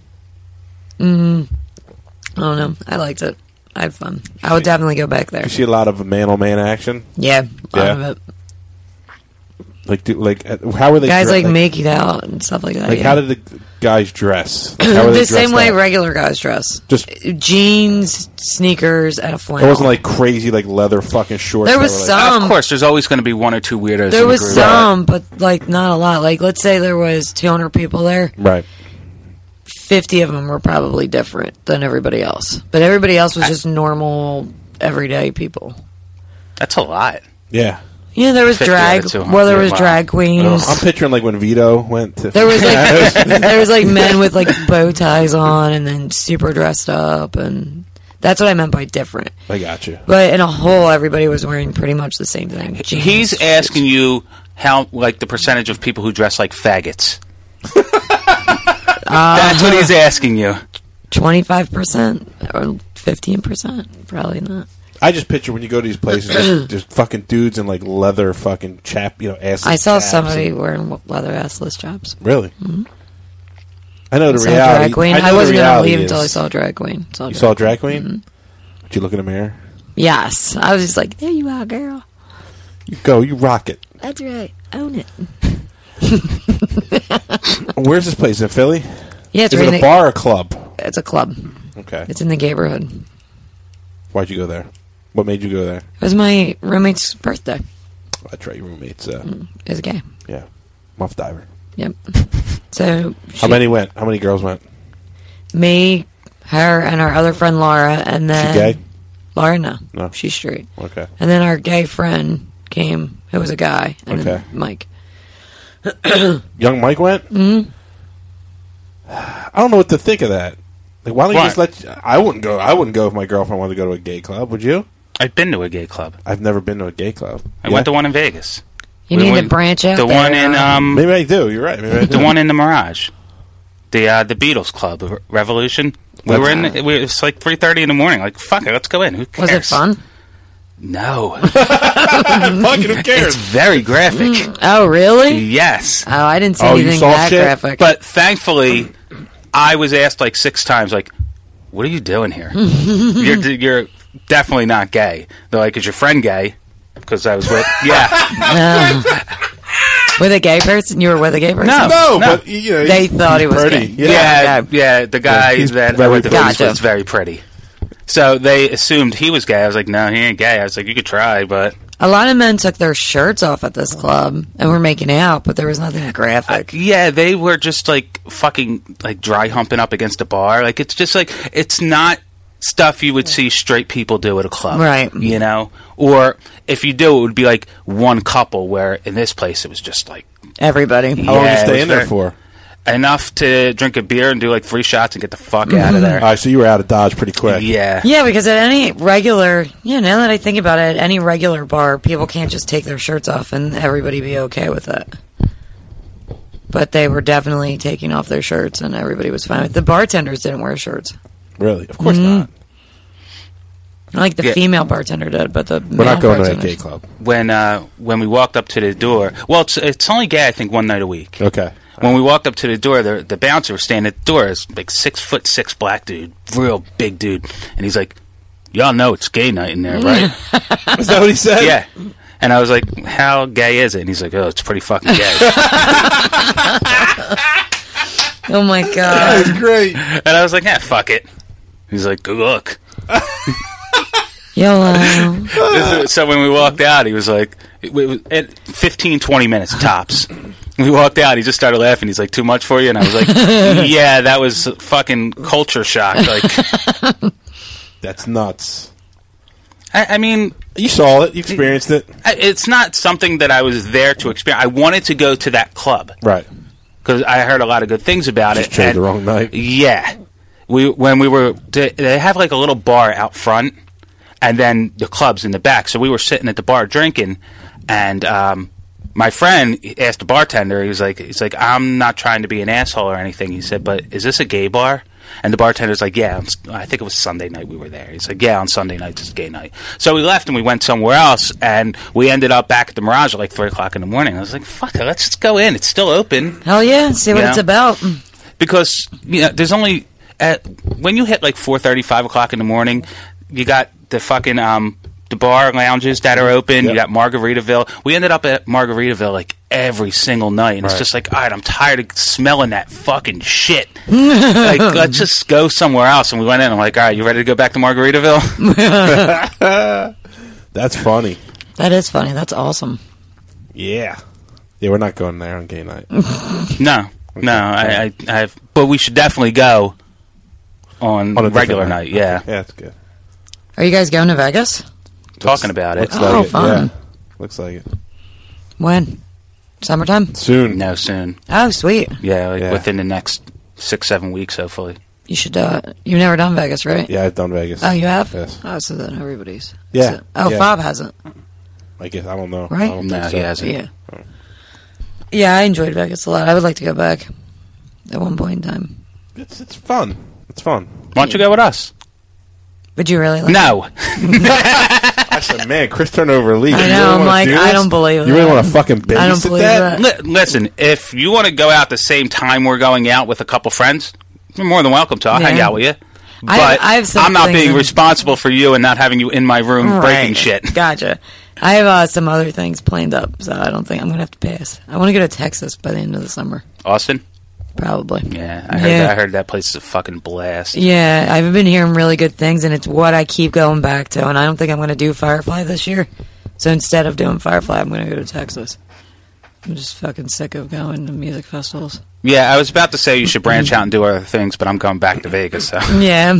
I don't know. I liked it. I had fun. I would definitely go back there. You see a lot of man on man action. Yeah, a lot Yeah. of it. Like, do, like, uh, how were they? Guys dre- like make it out and stuff like that. Like, yeah. how did the guys dress? Like, how were they the same dressed way up? regular guys dress? Just- jeans, sneakers, and a It flannel. wasn't like crazy, like leather fucking shorts. There that was were, like, some- of course, there's always going to be one or two weirdos. There in the was group. some, but like not a lot. Like let's say there was two hundred people there. Right. fifty of them were probably different than everybody else. But everybody else was just normal, everyday people. That's a lot. Yeah. Yeah, there was fifty out drag. of two hundred, Well, there was wow. drag queens. I'm picturing like when Vito went to. There was like there was like men with like bow ties on and then super dressed up, and that's what I meant by different. I got you. But in a whole, everybody was wearing pretty much the same thing. Jeans, He's asking you how, like, the percentage of people who dress like faggots. That's what he's asking you. twenty-five percent or fifteen percent, probably not. I just picture when you go to these places, there's, there's fucking dudes in like leather fucking chap, you know, ass. I saw chaps somebody and- wearing leather assless chaps. Really? I know the Saw a reality. drag queen. I, know I the wasn't going to reality leave is- until I saw a drag queen. Saw a You drag saw a drag queen? Mm-hmm. Did you look in the mirror? Yes. I was just like, there you are, girl. You go, you rock it. That's right. Own it. Where's this place in Philly? Yeah, it's Is right it in a the- bar or a club? It's a club. Okay. It's in the neighborhood. Why'd you go there? What made you go there? It was my roommate's birthday. That's right, your roommate's. Uh, It was gay. Yeah, muff diver. Yep. So How she- many went? How many girls went? Me, her, and our other friend Laura, and then She gay? Laura, no, No. she's straight. Okay. And then our gay friend came, who was a guy, and Okay. then Mike. Young Mike went. Mm-hmm. I don't know what to think of that. Like, why don't you Why? just let? I wouldn't go. I wouldn't go if my girlfriend wanted to go to a gay club. Would you? I've been to a gay club. I've never been to a gay club. I Yeah? went to one in Vegas. You We need to went- branch out. The there. one in um, Maybe I do. You're right. Maybe I do. the one in the Mirage, the uh, the Beatles Club, Re- Revolution. We were in. The, we, it's like three thirty in the morning. Like, fuck it, let's go in. Who cares? Was it fun? No, Fucking who cares? it's very graphic. Oh, really? Yes, Oh, I didn't see Oh, you anything saw that shit? graphic. but thankfully, I was asked like six times, like, "What are you doing here? you're you're definitely not gay." They're like, "Is your friend gay?" Because I was with. Yeah, with a gay person? You were with a gay person? No. No, No. but you know, They he's- thought he he's was pretty. gay. Yeah. yeah, okay. yeah. The guy he's that I very went to pretty. Vegas Gotcha. was very pretty. So they assumed he was gay. I was like, "No, he ain't gay." I was like, "You could try, but." A lot of men took their shirts off at this club and were making out, but there was nothing graphic. Yeah, they were just like fucking like dry humping up against a bar. Like it's just like it's not stuff you would see straight people do at a club, Right. You know, or if you do, it would be like one couple. Where in this place, it was just like Everybody. How long Yeah, did you it stay was in there very- for? enough to drink a beer and do like three shots and get the fuck out of there. All right, so you were out of Dodge pretty quick. Yeah, Yeah, because at any regular, yeah, now that I think about it, at any regular bar, people can't just take their shirts off and everybody be okay with it. But they were definitely taking off their shirts and everybody was fine with it. The bartenders didn't wear shirts. Really? Of course Mm-hmm. not. Like the Yeah. female bartender did, but the We're not going to that gay club. when uh, when we walked up to the door, well, it's it's only gay I think one night a week. Okay. When we walked up to the door, the the bouncer was standing at the door. It's like six foot six black dude, real big dude, and he's like, "Y'all know it's gay night in there, right?" Is that what he said? Yeah. And I was like, how gay is it? And he's like, oh, it's pretty fucking gay. Oh my That god. was great. And I was like, yeah, fuck it. He's like, good luck. YOLO. So when we walked out, he was like, it was at fifteen, twenty minutes tops. We walked out, he just started laughing. He's like, too much for you? And I was like, yeah, that was fucking culture shock. Like, That's nuts. I, I mean, You saw it. You experienced it. I- it's not something that I was there to experience. I wanted to go to that club Right. because I heard a lot of good things about Just it. chose and- the wrong night. Yeah. We when we were they they have like a little bar out front, and then the club's in the back. So we were sitting at the bar drinking, and um, my friend asked the bartender. He was like, "He's like, I'm not trying to be an asshole or anything." He said, "But is this a gay bar?" And the bartender's like, "Yeah, on, I think it was Sunday night we were there." He's like, "Yeah, on Sunday nights it's gay night." So we left and we went somewhere else, and we ended up back at the Mirage at like three o'clock in the morning. I was like, "Fuck it, let's just go in. It's still open." Hell yeah, see what Yeah. it's about. Because you know, there's only at, when you hit like four thirty, five o'clock in the morning, you got the fucking um, the bar lounges that are open. Yep. You got Margaritaville. We ended up at Margaritaville like every single night, and it's Right. just like, all right, I'm tired of smelling that fucking shit. Like, let's just go somewhere else. And we went in. I'm like, all right, you ready to go back to Margaritaville? That's funny. That is funny. That's awesome. Yeah. Yeah, we're not going there on gay night. No, no, I, I, I've, but we should definitely go on, On a regular different night. Yeah, Okay. Yeah, that's good. Are you guys going to Vegas? talking about it. Looks Oh, like it. fun. Yeah. Looks like it. When? Summertime? Soon. No, soon. Oh, sweet. Yeah, like Yeah. within the next six, seven weeks, hopefully. You should, uh, you've never done Vegas, right? Yeah, I've done Vegas. Oh, you have? Yes. Oh, so then everybody's. Yeah. So- oh, Yeah. Fob hasn't. I guess I don't know. Right? I don't No, think he so. hasn't. Yeah. Yeah, I enjoyed Vegas a lot. I would like to go back at one point in time. It's it's fun. It's fun. Why don't you go with us? Would you really like No. I said, man, Chris turned over a leaf. I You know, really I'm wanna like, do I this? don't believe You really that. want to fucking babysit I don't believe that? that. Li- listen, if you want to go out the same time we're going out with a couple friends, you're more than welcome to. I'll hang Yeah. out with you. I- But I have some I'm not things being in- responsible for you and not having you in my room breaking Right. shit. Gotcha. I have uh, some other things planned up, so I don't think I'm going to have to pass. I want to go to Texas by the end of the summer, Austin? probably. Yeah, I heard, Yeah. That, I heard that place is a fucking blast. Yeah, I've been hearing really good things, and it's what I keep going back to, and I don't think I'm going to do Firefly this year. So instead of doing Firefly, I'm going to go to Texas. I'm just fucking sick of going to music festivals. Yeah, I was about to say you should branch out and do other things, but I'm going back to Vegas. So Yeah.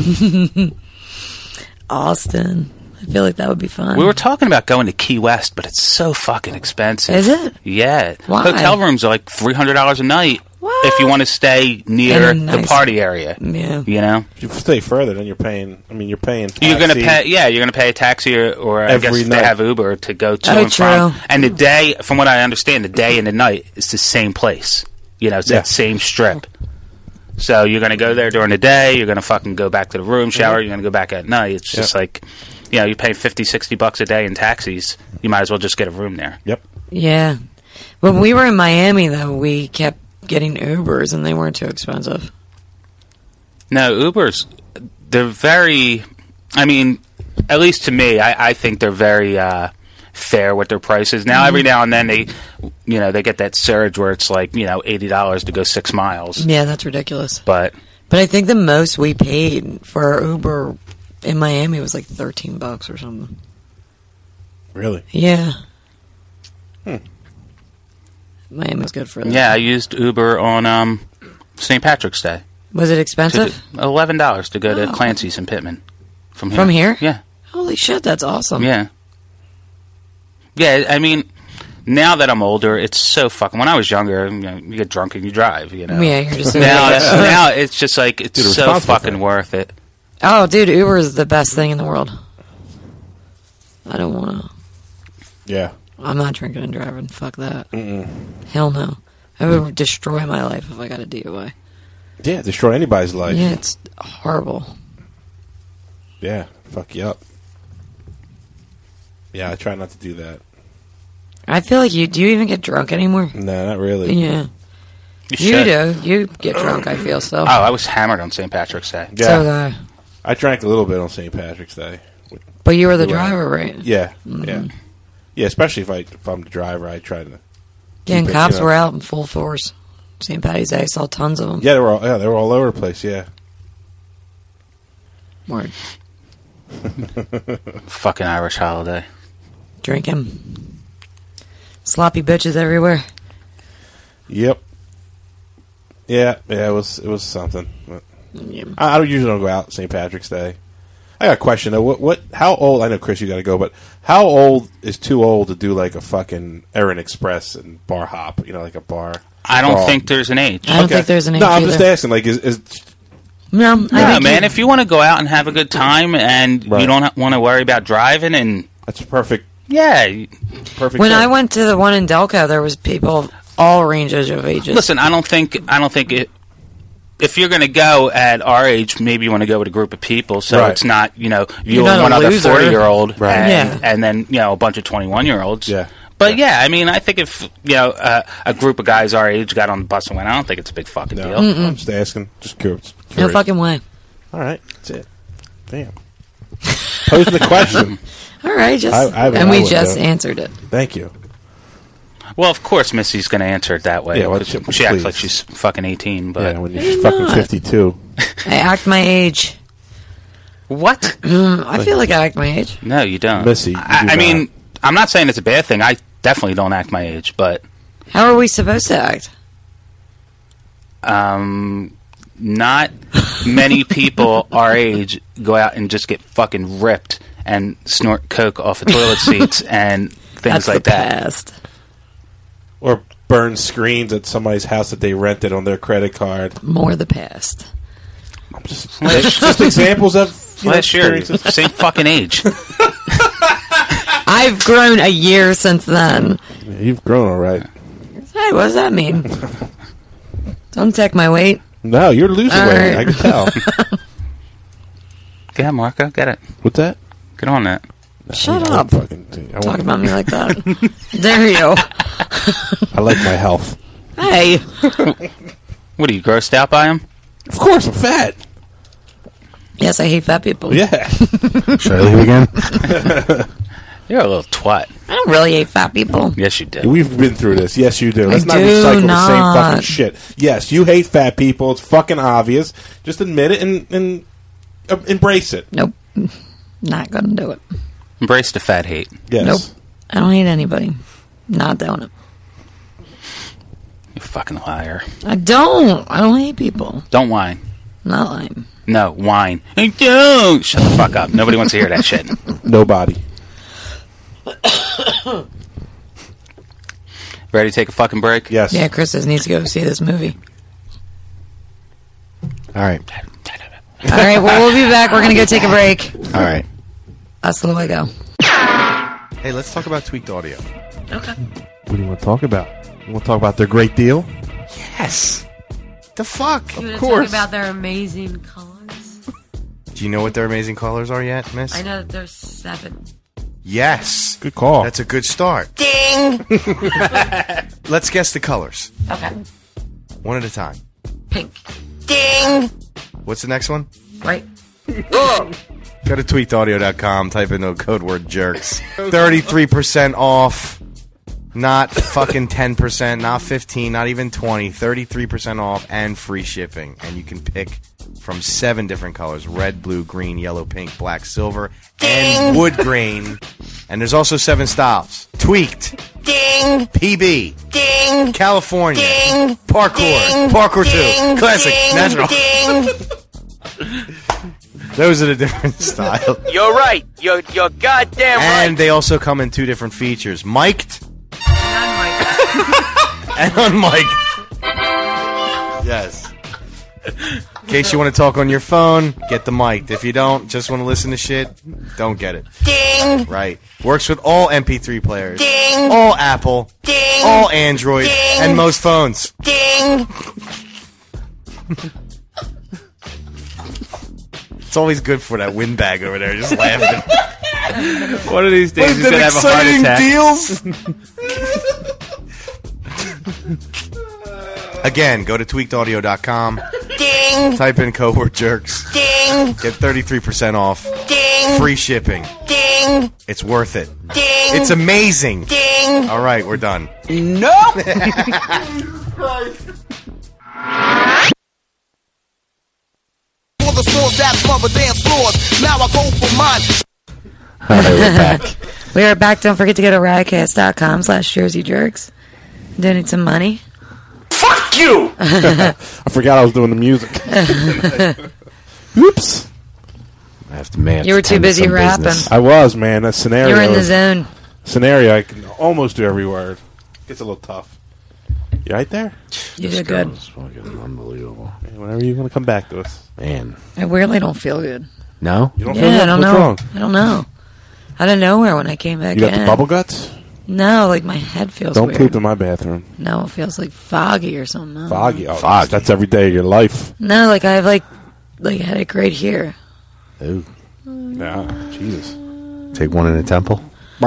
Austin. I feel like that would be fun. we were talking about going to Key West, but it's so fucking expensive. Is it? Yeah. Why? Hotel rooms are like three hundred dollars a night What? if you want to stay near In a the nice- party area. Yeah. You know, If you stay further, then you're paying. I mean, you're paying. you're gonna taxi. pay. Yeah, you're gonna pay a taxi or, or I Every guess if night. they have Uber to go to Oh, and from. true. And the day, from what I understand, the day and the night is the same place. You know, it's Yeah. that same strip. So you're gonna go there during the day. You're gonna fucking go back to the room, shower. You're gonna go back at night. It's just Yeah. like, you know, you pay fifty, sixty bucks a day in taxis. You might as well just get a room there. Yep. Yeah. When we were in Miami, though, we kept getting Ubers, and they weren't too expensive. No, Ubers, they're very, I mean, at least to me, I, I think they're very uh, fair with their prices. Now, every now and then they, you know, they get that surge where it's like, you know, eighty dollars to go six miles. Yeah, that's ridiculous. But, But I think the most we paid for our Uber in Miami was like thirteen bucks or something. Really. Yeah. Hmm. Miami was good for that. yeah, I used Uber on um, Saint Patrick's Day. Was it To expensive? do- eleven dollars to go to Oh. Clancy's in Pittman. From here. From here? Yeah. Holy shit, that's awesome. Yeah. Yeah, I mean, now that I'm older, it's so fucking. When I was younger, you know, you get drunk and you drive. You know. Yeah, you're just now, now it's just like it's Dude, so responsible fucking thing. worth it. Oh, dude, Uber is the best thing in the world. I don't want to. Yeah. I'm not drinking and driving. Fuck that. Mm-mm. Hell no. I would destroy my life if I got a D U I. Yeah. Destroy anybody's life. Yeah, it's horrible. Yeah. Fuck you up. Yeah, I try not to do that. I feel like you. Do you even get drunk anymore? No, not really. Yeah. You, You should. do. You get drunk, I feel so. Oh, I was hammered on Saint Patrick's Day. Yeah. So, uh, I drank a little bit on Saint Patrick's Day. but you were the Right. driver, right? Yeah. Mm-hmm. Yeah. Yeah, especially if I if I'm the driver, I try to. Yeah, and keep it, cops you know. were out in full force. Saint Patty's Day, I saw tons of them. Yeah, they were all, yeah they were all over the place. Yeah. Word. Fucking Irish holiday. Drinking. Sloppy bitches everywhere. Yep. Yeah, yeah, it was it was something. But Yeah. I, I don't usually don't go out Saint Patrick's Day. I got a question though. What what? How old? I know Chris, you got to go, but how old is too old to do like a fucking Erin Express and bar hop? You know, like a bar. I don't crawl? think there's an age. I don't think there's an age No, I'm just either. asking. Like, is, is No, I Yeah, think man. you- If you want to go out and have a good time and Right. you don't want to worry about driving, and that's perfect? yeah, you- Perfect. when time. I went to the one in Delco, there was people of all ranges of ages. listen. I don't think. I don't think it. If you're going to go at our age, maybe you want to go with a group of people, so Right. it's not you know you You're and not one a other loser. forty year old, Right. and, Yeah. and then you know a bunch of twenty one year olds. Yeah. But yeah. I mean, I think if you know uh, a group of guys our age got on the bus and went, I don't think it's a big fucking No, deal. I'm just asking. Just curious. no curious. fucking way. All right, that's it. Damn. Posing the question. All right, just I- I- and I we would, just though. answered it. Thank you. Well, of course, Missy's going to answer it that way. Yeah, well, 'cause she- she acts please. like she's fucking eighteen. But Yeah, when you're fucking not. fifty-two. I act my age. what? I feel like I act my age. No, you don't. Missy, you I, do I mean, not. I'm not saying it's a bad thing. I definitely don't act my age, but How are we supposed to act? um, not many people our age go out and just get fucking ripped and snort coke off of toilet seats and things That's like the that. past. Or burn screens at somebody's house that they rented on their credit card. More the past. Just, just examples of you know, Last year, experiences. same fucking age. I've grown a year since then. Yeah, you've grown all right. Hey, what does that mean? Don't take my weight. No, you're losing All weight. right. I can tell. Get on, Marco. Get it. What's that? Get on that. Shut I up. Fucking, I, Talk want, about me like that. Dare you? I like my health. Hey. What are you grossed out by him? Of course, I'm fat. Yes, I hate fat people. Yeah. Should I leave again? You're a little twat. I don't really hate fat people. Yes, you do. We've been through this. Yes, you do. Let's I not do recycle the same not. fucking shit. Yes, you hate fat people. It's fucking obvious. Just admit it and, and uh, embrace it. Nope. Not gonna do it. Embrace the fat hate. Yes. Nope. I don't hate anybody. Not doing it. You fucking liar. I don't. I don't hate people. Don't whine. Not lying. No, whine. I don't. Shut the fuck up. Nobody wants to hear that shit. Nobody. Ready to take a fucking break? Yes. Yeah, Chris says needs to go see this movie. All right. All right, well, we'll be back. We're going to go take a break. All right. Hasta luego. Hey, let's talk about tweaked audio. Okay. What do you want to talk about? You want to talk about their great deal? Yes. The fuck? You Of course. about their amazing colors? Do you know what their amazing colors are yet, miss? I know that there's seven. Yes. Good call. That's a good start. Ding! Let's guess the colors. Okay. One at a time. Pink. Ding! What's the next one? Right. Go to tweaked audio dot com, type in the code word jerks. thirty-three percent off. Not fucking ten percent, not fifteen, not even twenty. thirty-three percent off and free shipping. And you can pick from seven different colors: red, blue, green, yellow, pink, black, silver, and wood grain. And there's also seven styles: tweaked, ding, P B, ding, California, ding, parkour, parkour two, classic, natural. Those are the different styles. You're right. You're you're goddamn right. And they also come in two different features: mic'd and unmiked. Yes. In case you want to talk on your phone, get the mic. If you don't, just want to listen to shit, don't get it. Ding. Right. Works with all M P three players. Ding. All Apple. Ding. All Android. Ding. And most phones. Ding. It's always good for that windbag over there, just laughing. One of these days he's What going to have a heart exciting attack. deals. Again, go to tweaked audio dot com. Ding. Type in code word jerks. Ding. Get thirty-three percent off. Ding. Free shipping. Ding. Ding. It's worth it. Ding. It's amazing. Ding. All right, we're done. Nope. For the stores that smother dance floors. Now I go for mine. All right, we're back. We are back. Don't forget to go to riotcast.com slash Jersey Jerks. Donate some money. Fuck you. I forgot I was doing the music. Oops. I have to man. You were too busy rapping. I was, man. That scenario. You were in the zone. Scenario, I can almost do every word. Gets a little tough. You right there? You did good. It's fucking unbelievable. Man, whenever you want to come back to us. Man. I weirdly don't feel good. No? You don't Yeah, feel good? I don't What's know. wrong? I don't know. Out of nowhere when I came back You got in. the bubble guts? No, like my head feels Don't weird. poop in my bathroom. No, it feels like foggy or something. I don't know. Foggy. Oh, Foggy. That's every day of your life. No, like I have like like a headache right here. Ooh. Yeah. Jesus. Take one in the temple.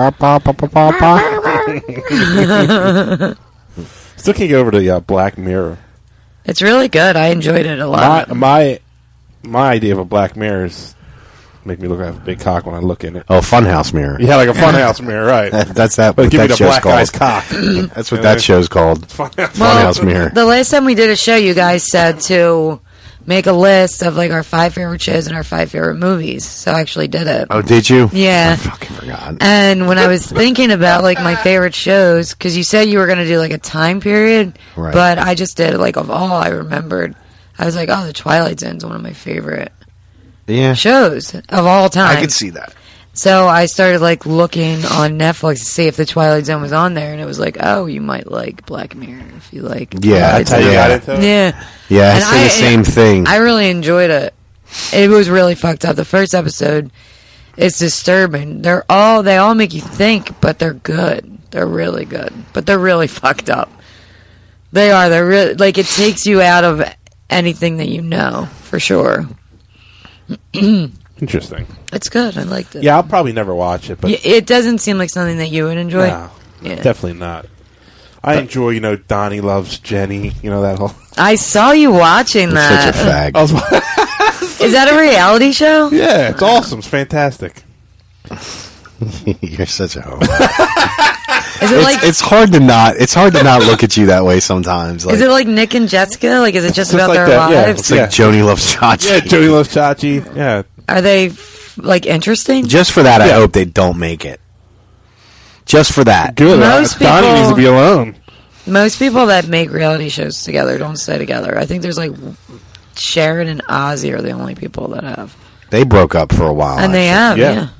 Still can't get over the uh, Black Mirror. It's really good. I enjoyed it a My, lot. my my idea of a Black Mirror is make me look like a big cock when I look in it. Oh, funhouse mirror. Yeah, like a funhouse mirror, right? That's that. But What give me that the show's black guy's called. cock. That's what that show's called. Funhouse. Well, Funhouse mirror. The last time we did a show, you guys said to make a list of like our five favorite shows and our five favorite movies. So I actually did it. Oh, did you? Yeah. I fucking forgot. And when I was thinking about like my favorite shows, because you said you were going to do like a time period, Right. but I just did like of all I remembered. I was like, oh, The Twilight Zone's one of my favorite Yeah. shows of all time. I could see that. So I started like looking on Netflix to see if The Twilight Zone was on there, and it was like, oh, you might like Black Mirror if you like. Yeah, Twilight That's how you Zone. got into it? Yeah. Yeah, And I say the same thing. I really enjoyed it. It was really fucked up. The first episode is disturbing. They're all they all make you think, but they're good. They're really good, but they're really fucked up. They are. They're really like it takes you out of anything that you know for sure. Interesting. It's good. I liked it. Yeah, I'll probably never watch it, but Y- It doesn't seem like something that you would enjoy. no, Yeah. definitely not. I enjoy, you know, Donnie Loves Jenny. You know that whole. I saw you watching You're that. such a fag. I was, Is that a reality show? yeah, it's awesome. It's fantastic. You're such a hoe. Is it It's, like it's hard to not. It's hard to not look at you that way sometimes. Like, is it like Nick and Jessica? Like is it just Just about like their that, yeah. lives? it's like yeah. Joni Loves Chachi. Yeah, Jody Loves Chachi. Yeah, Are they f- like interesting? Just for that, I Yeah. hope they don't make it. Just for that. good. Most Uh, Donnie people- needs to be alone. Most people that make reality shows together don't stay together. I think there's like Sharon and Ozzy are the only people that have, They broke up for a while. and they actually. have, Yeah. yeah.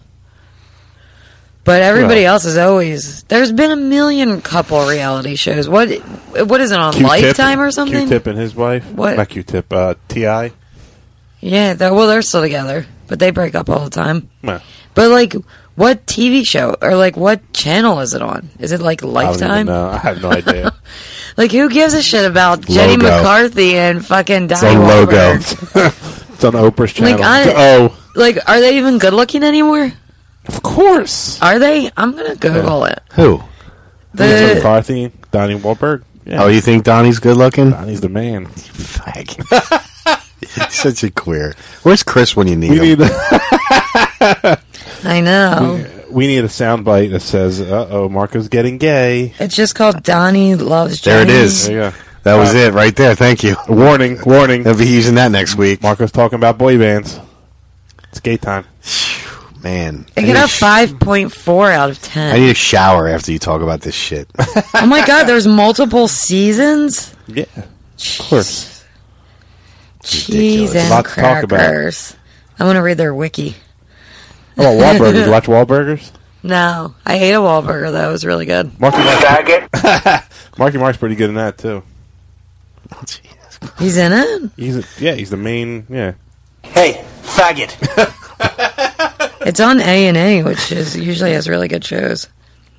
But everybody Well. else is always. There's been a million couple reality shows. What what is it on Q-Tip, Lifetime or something? Q-Tip and his wife. What? Not Q-Tip. Uh, T I. Yeah, they're, well, they're still together, but they break up all the time. Nah, But like, what T V show or like what channel is it on? Is it like I don't even Lifetime? know. I have no idea. Like, who gives a shit about Jenny Logo. McCarthy and fucking It's Donnie on logo. Wahlberg? It's on Oprah's channel. Like, I- oh, Like, are they even good looking anymore? of course. Are they? I'm gonna Google it. Who? Melissa The McCarthy, Donnie Wahlberg. Yeah. Oh, you think Donnie's good looking? Donnie's the man. Fag. Such a queer. Where's Chris when you need We him? need a, I know. we need a soundbite that says, "Uh oh, Marco's getting gay." It's just called Donnie Loves There Jenny. it is. There you go. That was Uh, it right there. Thank you. Warning, warning. They'll be using that next week. Marco's talking about boy bands. It's gay time. Man. I I get need a a sh- five point four out of I ten. need a shower after you talk about this shit. Oh my god, there's multiple seasons? Yeah, of course. Cheese Ridiculous. and Lot to talk about. crackers. I want to read their wiki. Oh, Wahlburgers. You watch Wahlburgers? No, I ate a Wahlburger though. It was really good. Marky Mark. Faggot. Marky Mark's pretty good in that too. Oh, Jesus. He's in it? He's a, yeah, he's the main. Yeah, Hey, faggot. It's on A and A, which is usually has really good shows.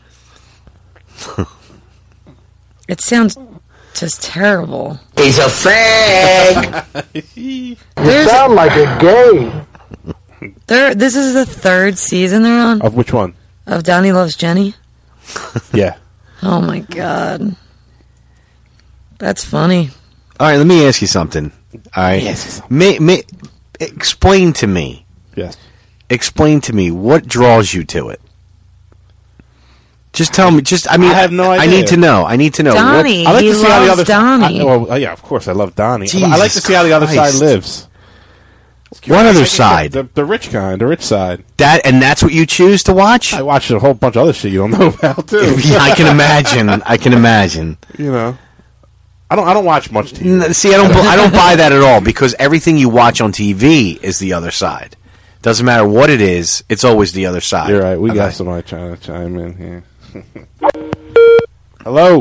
It sounds just terrible. He's a fag. There's, Sound like a gay. there, this is the third season they're on of which one? of Donnie Loves Jenny. Yeah, Oh my god, that's funny. All right, let me ask you something. All right. Yes. May, may, explain to me. yes. explain to me what draws you to it. Just tell me. Just I mean, I have no I idea. need to know. I need to know. Donnie. I like He to see how the loves other Donnie. I, well, uh, yeah, of course, I love Donnie. I Jesus like to see how the other Christ. side lives. What other The, side? the, the rich kind, the rich side. That and that's what you choose to watch. I watched a whole bunch of other shit you don't know about too. Yeah, I can imagine. I can imagine. You know, I don't. I don't watch much T V. N- See, I don't. bu- I don't buy that at all because everything you watch on T V is the other side. Doesn't matter what it is; it's always the other side. You're right. We Okay. got somebody trying to chime in here. Hello.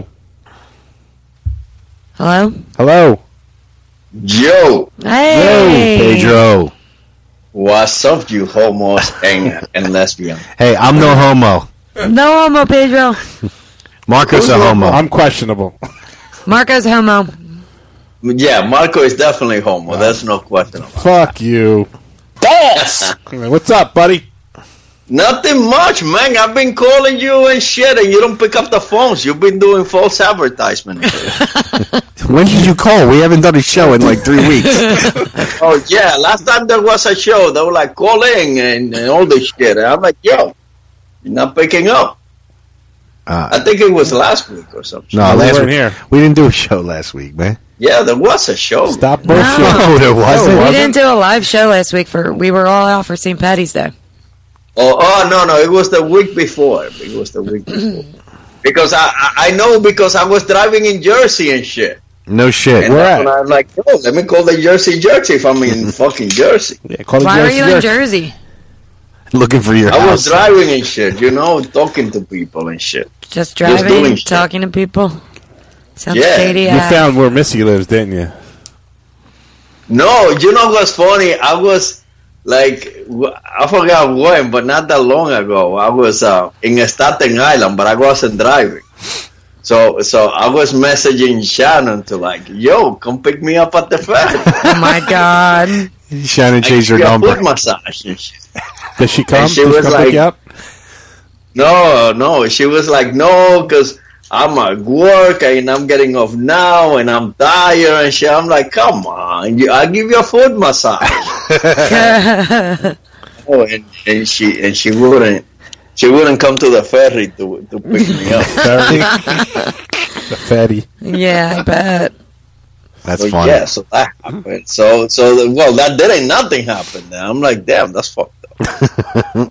Hello? Hello. Yo, Hey. Pedro. what's up, you homos and, and lesbian? Hey, I'm no homo. No homo, Pedro. Marco's a homo. I'm questionable. Marco's homo. Yeah, Marco is definitely homo. There's no question about Fuck you. Boss! What's up, buddy? Nothing much, man. I've been calling you and shit, and you don't pick up the phones. You've been doing false advertisement. When did you call? We haven't done a show in like three weeks. Oh, yeah. Last time there was a show, they were like, call in and, and all this shit. And I'm like, yo, you're not picking up. Uh, I think it was last week or something. no, we last weren't week here. we didn't do a show last week, man. Yeah, there was a show. Stop bullshit. No, there wasn't. We didn't do a live show last week for we were all out for Saint Patty's Day. Oh, oh no, no, it was the week before. It was the week before. Because I, I, I know because I was driving in Jersey and shit. No shit. And Where that's at? when I'm like, oh, let me call the Jersey Jerks if I'm in fucking Jersey. Yeah, call it Why were Jersey you in Jerk. Jersey? Looking for your I house. was driving and shit, you know, talking to people and shit. Just doing driving, shit. talking to people. Sounds Yeah. shady. You uh, found where Missy lives, didn't you? No, you know what's funny? I was like, w- I forgot when, but not that long ago. I was uh, in Staten Island, but I wasn't driving. So, so I was messaging Shannon to like, yo, come pick me up at the fair. Oh my god. Shannon changed your Yeah, number. foot massage and shit. Did she come? And she Did she was come pick like- you up? No, no. She was like, no, because I'm at work and I'm getting off now and I'm tired and shit. I'm like, come on, you, I'll give you a foot massage. Oh, and, and she and she wouldn't. She wouldn't come to the ferry to to pick me up. Ferry. The fatty. Yeah, I bet. That's So, funny. yeah, so that happened. So so the, well, that didn't nothing happen. Then I'm like, damn, that's fucked up.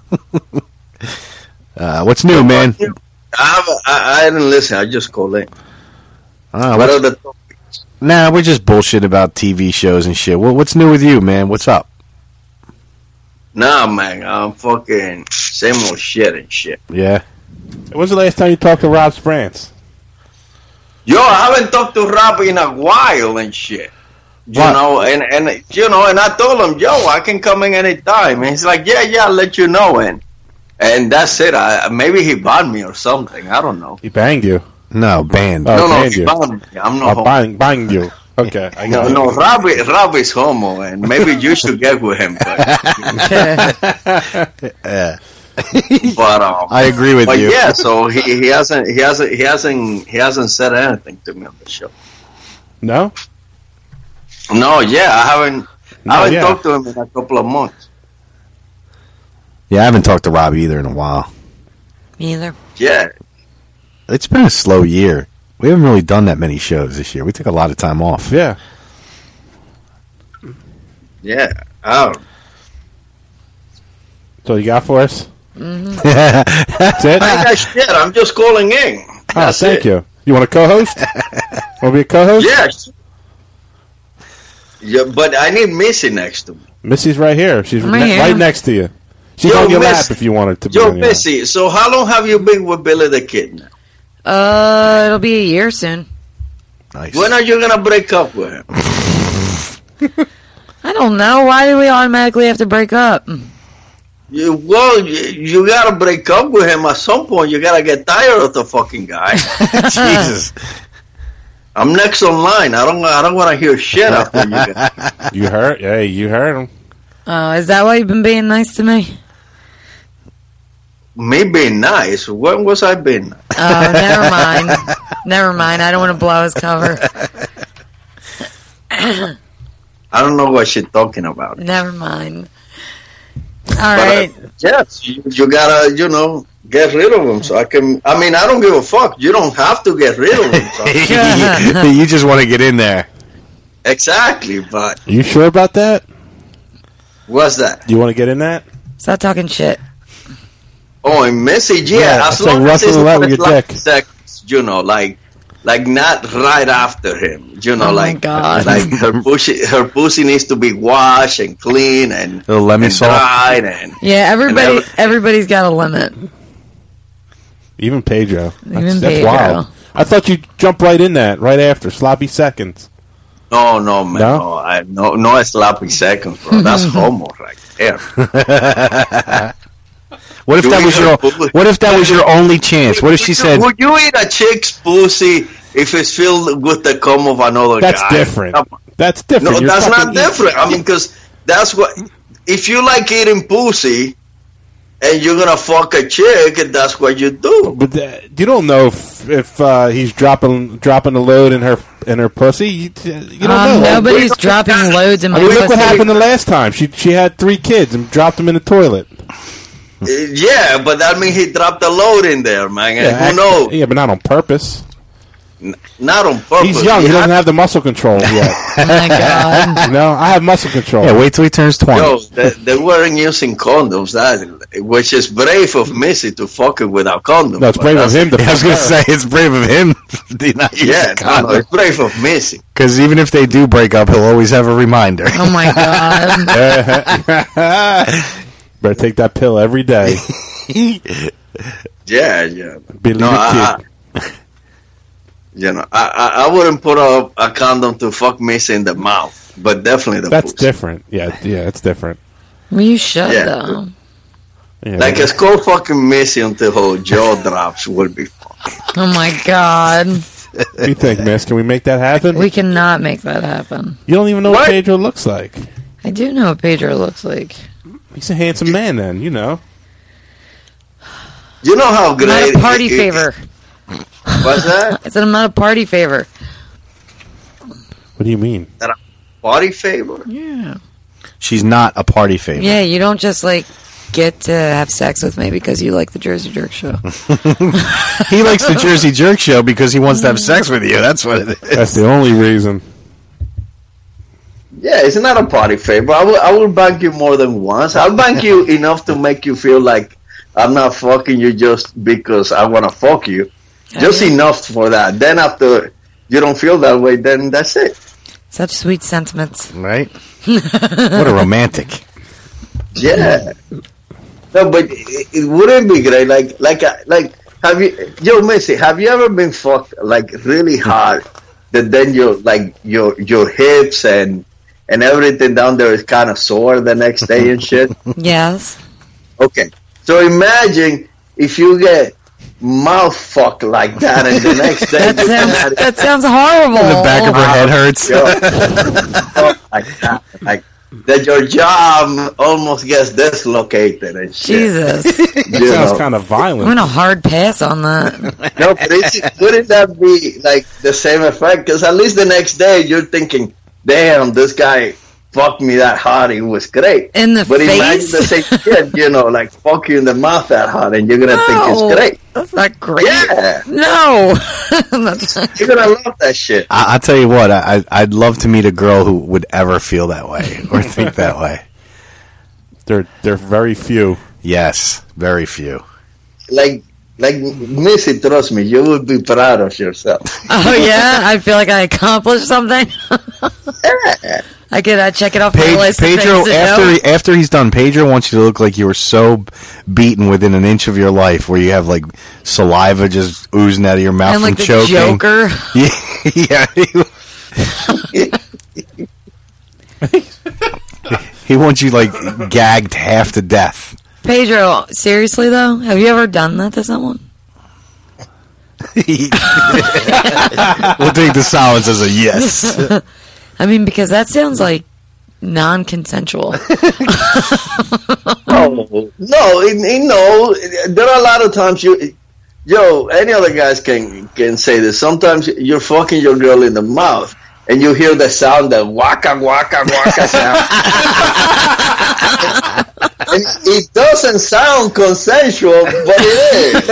Uh, what's new, man? I, have, I I didn't listen. I just called in. Uh, What what's- are the topics? nah, we're just bullshit about T V shows and shit. What, what's new with you, man? What's up? Nah, man, I'm fucking same old shit and shit. Yeah. When's the last time you talked to Rob Sprance? Yo, I haven't talked to Rob in a while and shit. You What? know, and, and you know, and I told him, yo, I can come in anytime. And he's like, yeah, yeah, I'll let you know. And and that's it. I, maybe he banned me or something. I don't know. He banged you. No, banned. Oh, no, no, banned he you. banned me. I'm Oh, not homo. bang, bang you. Okay, I No, got no, it. Rob, is- Rob is homo, and maybe you should get with him. But, Yeah. but, um, I agree with but you. yeah, so he, he hasn't he hasn't he hasn't he hasn't said anything to me on the show. No? No, yeah, I haven't No, I haven't yeah. talked to him in a couple of months. Yeah, I haven't talked to Rob either in a while. Me either. Yeah, It's been a slow year. We haven't really done that many shows this year. We took a lot of time off. Yeah. yeah. Oh, So you got for us? Mm-hmm. That's it? I got shit. I'm just calling in. Oh, That's thank it. you. You want to co-host? Want to be a co-host? Yeah. Yeah, but I need Missy next to me. Missy's right here. She's I'm ne- right here. right next to you. She's Yo, on your Miss- lap if you wanted to be Yo, on your lap. Missy, so how long have you been with Billy the Kid now? Uh, it'll be a year soon. Nice. When are you going to break up with him? I don't know. Why do we automatically have to break up? You, well, you, you got to break up with him at some point. You got to get tired of the fucking guy. Jesus. I'm next online. I don't I don't want to hear shit after you guys. You heard? Hey, you heard him. Oh, is that why you've been being nice to me? Me being nice. When was I being nice? Oh, never mind. Never mind. I don't want to blow his cover. I don't know what she's talking about. Never mind. All But, right. uh, yes, you, you gotta, you know, get rid of them. So I can. I mean, I don't give a fuck. You don't have to get rid of them. So. You just want to get in there. Exactly, but Are you sure about that? what's that? You want to get in that? Stop talking shit. Oh, and message, yeah. Yeah, as it's like long as Russell it's Roulette not with your like dick. seconds, you know, like, like not right after him. You know, Oh my like, God. like her pussy, her pussy needs to be washed and clean and, Little lemon and salt. dried and. Yeah, everybody, every- everybody's got a limit. Even Pedro. That's, Even that's Pedro. wild. I thought you'd jump right in that, right after. Sloppy seconds. No, no, man, No? no, I, no, no sloppy seconds, bro. That's homo right there. What if Do that we was have your public- What if that was your only chance? What if she Would you- said, "Would you eat a chick's pussy if it's filled with the cum of another That's guy?" different. Come on. That's different. No, You're that's fucking not different. I mean, because that's what. If you like eating pussy, and you're gonna fuck a chick, and that's what you do. But uh, you don't know if if uh, he's dropping dropping a load in her in her pussy. You, you don't Um, know. nobody's dropping loads in I my mean, look what pussy. happened the last time. She she had three kids and dropped them in the toilet. Uh, Yeah, but that means he dropped a load in there, man. And Yeah, who knows? Yeah, but not on purpose. Not on purpose. He's young. He doesn't have the muscle control yet. Oh my God. You know, I have muscle control. "Yeah, wait till he turns twenty"? Yo, they, they weren't using condoms, that which is brave of Missy to fuck it without condoms. No, it's but brave of that's- him to I was fuck gonna her. say it's brave of him. Yeah, no, no, it's brave of Missy. Because even if they do break up, he'll always have a reminder. Oh my God. Better take that pill every day. Yeah, yeah. Billy No, the I, Kid. I, you know, I, I, I wouldn't put a, a condom to fuck Missy in the mouth, but definitely the That's pussy. different. Yeah, yeah, that's different. Well, you should Yeah. though. Yeah, Like but- a skull fucking Missy until her jaw drops would be fun. Oh my God. what do you think, Miss? Can we make that happen? We cannot make that happen. You don't even know what, What? Pedro looks like. I do know what Pedro looks like. He's a handsome man, then. You know. You know how great... Not a party it- it- favor. What's that? I said I'm not a party favor. What do you mean? Party favor? Yeah. She's not a party favorite. Yeah, you don't just like get to have sex with me because you like the Jersey Jerk show. He likes the Jersey Jerk show because he wants to have sex with you. That's what it is. That's the only reason. Yeah, it's not a party favor. I will, I will bank you more than once. I'll bank you enough to make you feel like I'm not fucking you just because I want to fuck you. Just yeah. enough for that. Then after you don't feel that way, then that's it. Such sweet sentiments. Right? What a romantic. Yeah. No, but it, it wouldn't be great. Like, like, uh, like, have you, yo, Missy, have you ever been fucked like really hard that then your like your your hips and and everything down there is kind of sore the next day and shit? Yes. Okay, so imagine if you get mouth fucked like that, and the next day That you sounds that sounds horrible. The back of her head hurts. Yo, like that, like that, your jaw almost gets dislocated and shit. Jesus. That You sounds know. kind of I'm violent. in a hard pass on that. No, but it's, wouldn't that be like the same effect? Because at least the next day you're thinking, "Damn, this guy fucked me that hard. It was great." In the But imagine face? the same shit, you know, like fuck you in the mouth that hard, and you're gonna think No. it's great. That's not great. Yeah, No. That's not you're gonna love that shit. I, I'll tell you what, I, I- I'd love to meet a girl who would ever feel that way or think that way. They're they're very few. Yes, very few. Like, like Missy, trust me, you would be proud of yourself. Oh yeah, I feel like I accomplished something. I could uh, check it off my Page, list. of Pedro, things to after know. he, after he's done, Pedro wants you to look like you were so beaten within an inch of your life, where you have like saliva just oozing out of your mouth and like from the choking. Joker. Yeah, he, he wants you like gagged half to death. Pedro, seriously though, have you ever done that to someone? We'll take the silence as a yes. I mean, because that sounds like non-consensual. Oh no, it, it, no. There are a lot of times you, yo, any other guys can can say this. Sometimes you're fucking your girl in the mouth, and you hear the sound, the waka waka waka sound. And it doesn't sound consensual, but it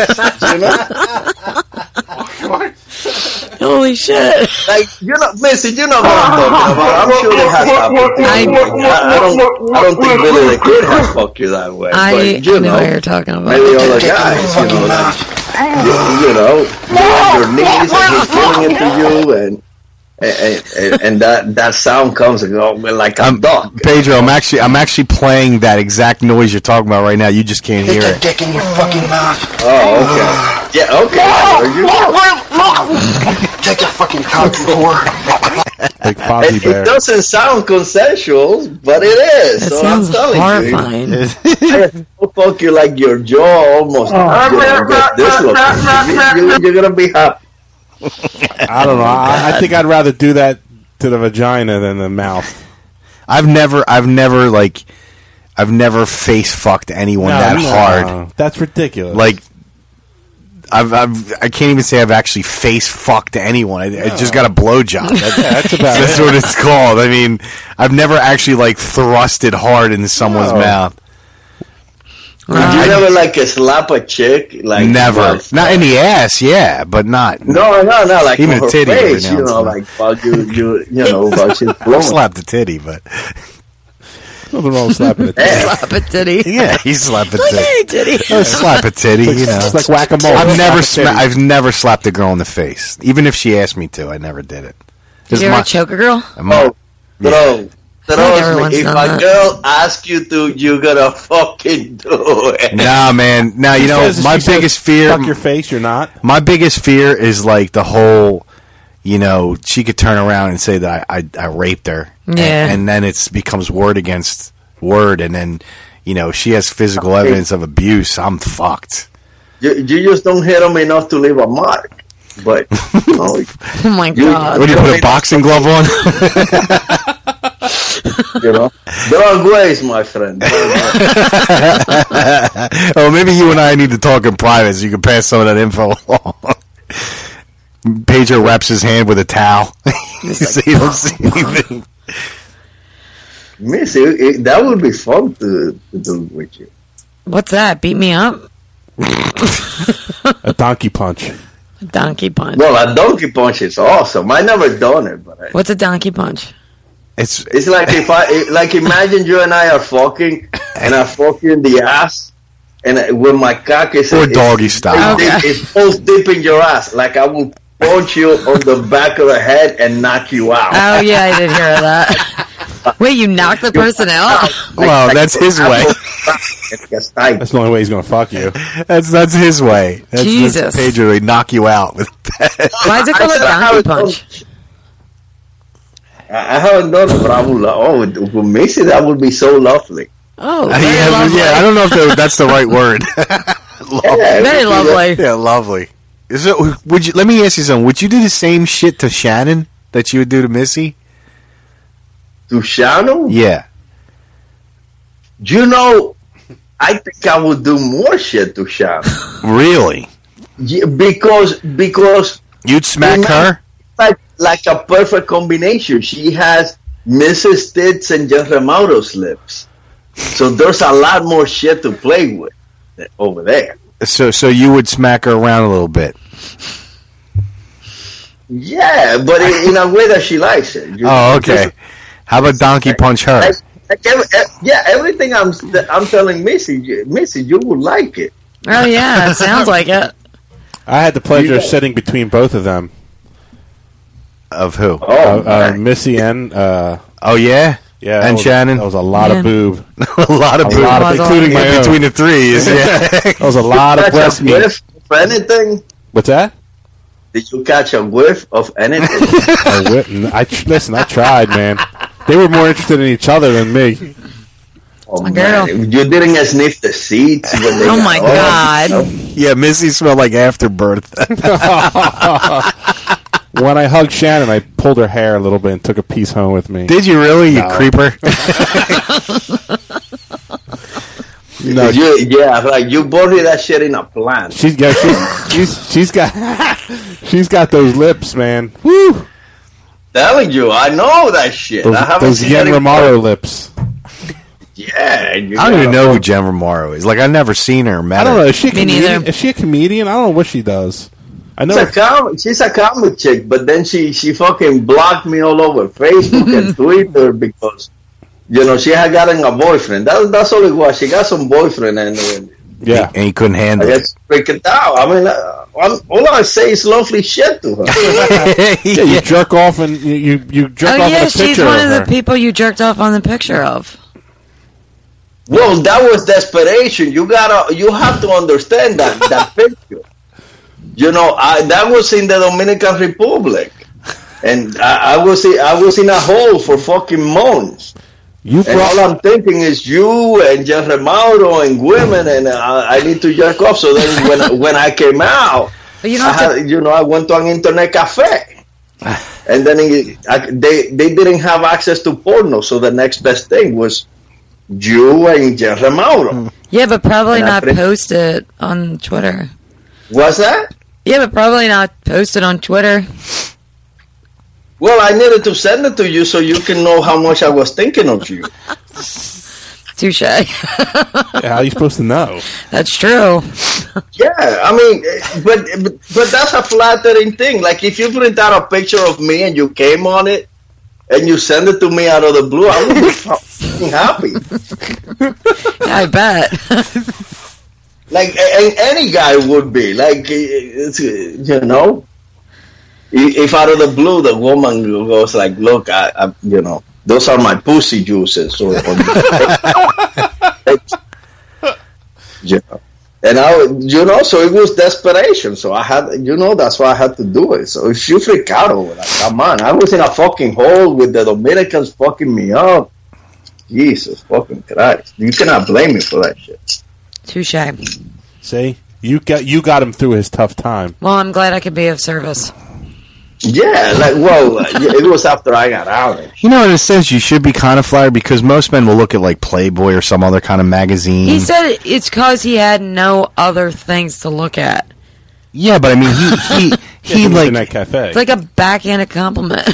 is. You know? Holy shit! Like, you know, Missy, you know what I'm talking about. I'm sure it has happened to you. I, I don't, I don't think Billy the Kid has fucked you that way. I, but, you I know know, what you're talking about. maybe other guys, you know, like, you, you know, you're on your knees and he's giving it to you, and and, and, and that that sound comes and goes like a Um, duck. Pedro, I'm actually I'm actually playing that exact noise you're talking about right now. You just can't hear it. Dick in your fucking mouth. Oh, okay. Yeah, okay. There you go. Take that fucking cock, you whore. Like Fozzie It, Bear. it doesn't sound consensual, but it is. That so sounds I'm telling horrifying. you, I'll fuck you like your jaw almost. You know, get dislocated. You, you, you're gonna be happy. I don't know. I, I think I'd rather do that to the vagina than the mouth. I've never I've never like I've never face fucked anyone No, that no, hard. That's ridiculous. Like I've, I've I can't even say I've actually face fucked anyone. I, I just got a blowjob. That's, yeah, that's about that's it. what it's called. I mean, I've never actually like thrusted hard into someone's No. mouth. Did you never like slap a chick? Like Never. like, Not in the ass, yeah, but not. No, no, no. Like Even on a her titty every face, now you and know, then. like fuck you, you, you know, but she's I'll blowing. slap the titty, but Nothing wrong with slapping it. Slap a titty. yeah, he slap a Like, titty. hey, titty. I'll slap a titty, you know. It's like whack-a-mole. I've never Slap a sma- titty. I've never slapped a girl in the face, even if she asked me to. I never did it. Did Just you ever my- choke a girl? my- Oh, bro. like Trust everyone's me, if a done that. girl asks you to, you gotta fucking do it. Nah, man. Now you know Says if my she says, biggest fear. Fuck your face. You're not. My biggest fear is like the whole, you know, she could turn around and say that I, I, I raped her. And- Yeah. And, then it becomes word against word. And then, you know, she has physical evidence of abuse. I'm fucked. You, you just don't hit them enough to leave a mark. But, you know, Oh my You- god. What do you put a boxing glove on? you know, dog ways, my friend. Dog ways. Oh, maybe you and I need to talk in private so you can pass some of that info along. Pedro wraps his hand with a towel. So you don't see anything. Miss, it, it, that would be fun to, to do with you. What's that? Beat me up? A donkey punch. A donkey punch. Well, a donkey punch is awesome. I never done it, but I, What's a donkey punch? It's it's like if I it, like imagine you and I are fucking, and I fuck you in the ass, and I, when my cock is Or it's- doggy style. it's, Okay. it's both deep in your ass. Like I will punch you on the back of the head and knock you out. Oh yeah, I did hear of that. Wait, you knocked the person out? Well, that's his way. That's the only way he's going to fuck you. That's that's his way. That's, Jesus. That's Pedro, they knock you out with that. Why is it I called a said I donkey haven't punch? done- I I haven't done it, but I would. lo- Oh, with with Missy, that would be so lovely. Oh, yeah, very but lovely. yeah, I don't know if that- that's the right word. Yeah, Very it would be lovely. Yeah, lovely. Is it, would you? Let me ask you something. Would you do the same shit to Shannon that you would do to Missy? To Shannon, Yeah. you know, I think I would do more shit to Shannon. Really? Yeah, because because You'd smack Remember- her? like like a perfect combination. She has Missus Tits and John Remauro's lips, so there's a lot more shit to play with over there. So, so you would smack her around a little bit. Yeah, but in, in a way that she likes it. You- Oh, okay. just- How about donkey punch her? like, like every, eh, yeah, everything I'm I'm telling Missy, you- Missy, you would like it. Oh yeah, it sounds like it. I had the pleasure of Yeah. sitting between both of them. Of who? Oh, Uh, uh, man. Missy and uh, Oh yeah, yeah, that and was- Shannon. That was a lot Yeah. of boob. a lot of A boob, lot of- including my own. between the three. Is yeah. That was a lot of Catch breast a meat. whiff of anything? What's that? Did you catch a whiff of anything? I, wouldn't. I tr- listen. I tried, man. They were more interested in each other than me. Oh, girl. man. You didn't sniff the seats. When they Oh got my off, God. you know? yeah, Missy smelled like afterbirth. When I hugged Shannon, I pulled her hair a little bit and took a piece home with me. Did you really, you No. creeper? No, You, yeah, like you buried that shit in a plant. she's got she's, she's she's got she's got those lips, man. Woo! Telling you, I know that shit. Those, I haven't those seen Yen that in- Romaro lips. Yeah. You I don't even gotta- know who Jen Romero is. Like, I've never seen her or met I don't her. know. Is she a Me comedian? neither. Is she a comedian? I don't know what she does. I know. She's a, com- she's a comic chick, but then she, she fucking blocked me all over Facebook and Twitter because, you know, she had gotten a boyfriend. That, that's all it was. She got some boyfriend and uh, yeah. And he couldn't I handle it. guess freaking out. I mean, uh, I'm, all I say is lovely shit to her. Yeah, you jerk off and you you, you jerk Oh off yeah, in a she's picture one of of her. the people you jerked off on the picture of. Well, that was desperation. You gotta, you have to understand that that picture. You know, I, that was in the Dominican Republic, and I, I was I was in a hole for fucking months. You And brought, all I'm thinking is you and Jeffrey Mauro and women, and I, I need to jerk off. So then when when I came out, But you don't I have to. had, you know, I went to an internet cafe, and then it, I, they they didn't have access to porno, so the next best thing was you and Jeffrey Mauro. Yeah, but probably And I not put it- post it on Twitter. What's that? Yeah, but probably not post it on Twitter. Well, I needed to send it to you so you can know how much I was thinking of you. Touche. yeah, how are you supposed to know? That's true. Yeah, I mean, eh, but but but that's a flattering thing. Like if you print out a picture of me and you came on it and you send it to me out of the blue, I would be fucking happy. Yeah, I bet. Like a- any guy would be. Like eh, it's, eh, you know, i- if out of the blue the woman goes like, "Look, I, I you know, those are my pussy juices," or, or you know. And I, you know, so it was desperation. So I had, you know, that's why I had to do it. So if you freak out over that, come on. I was in a fucking hole with the Dominicans fucking me up. Jesus fucking Christ. You cannot blame me for that shit. Touche. See, you got you got him through his tough time. Well, I'm glad I could be of service. Yeah, like, well, it was after I got out. You know, in a sense, you should be kind of flattered because most men will look at like Playboy or some other kind of magazine. He said it's because he had no other things to look at. yeah, but I mean, he he Yeah, he he was like in that cafe. It's like a backhanded compliment.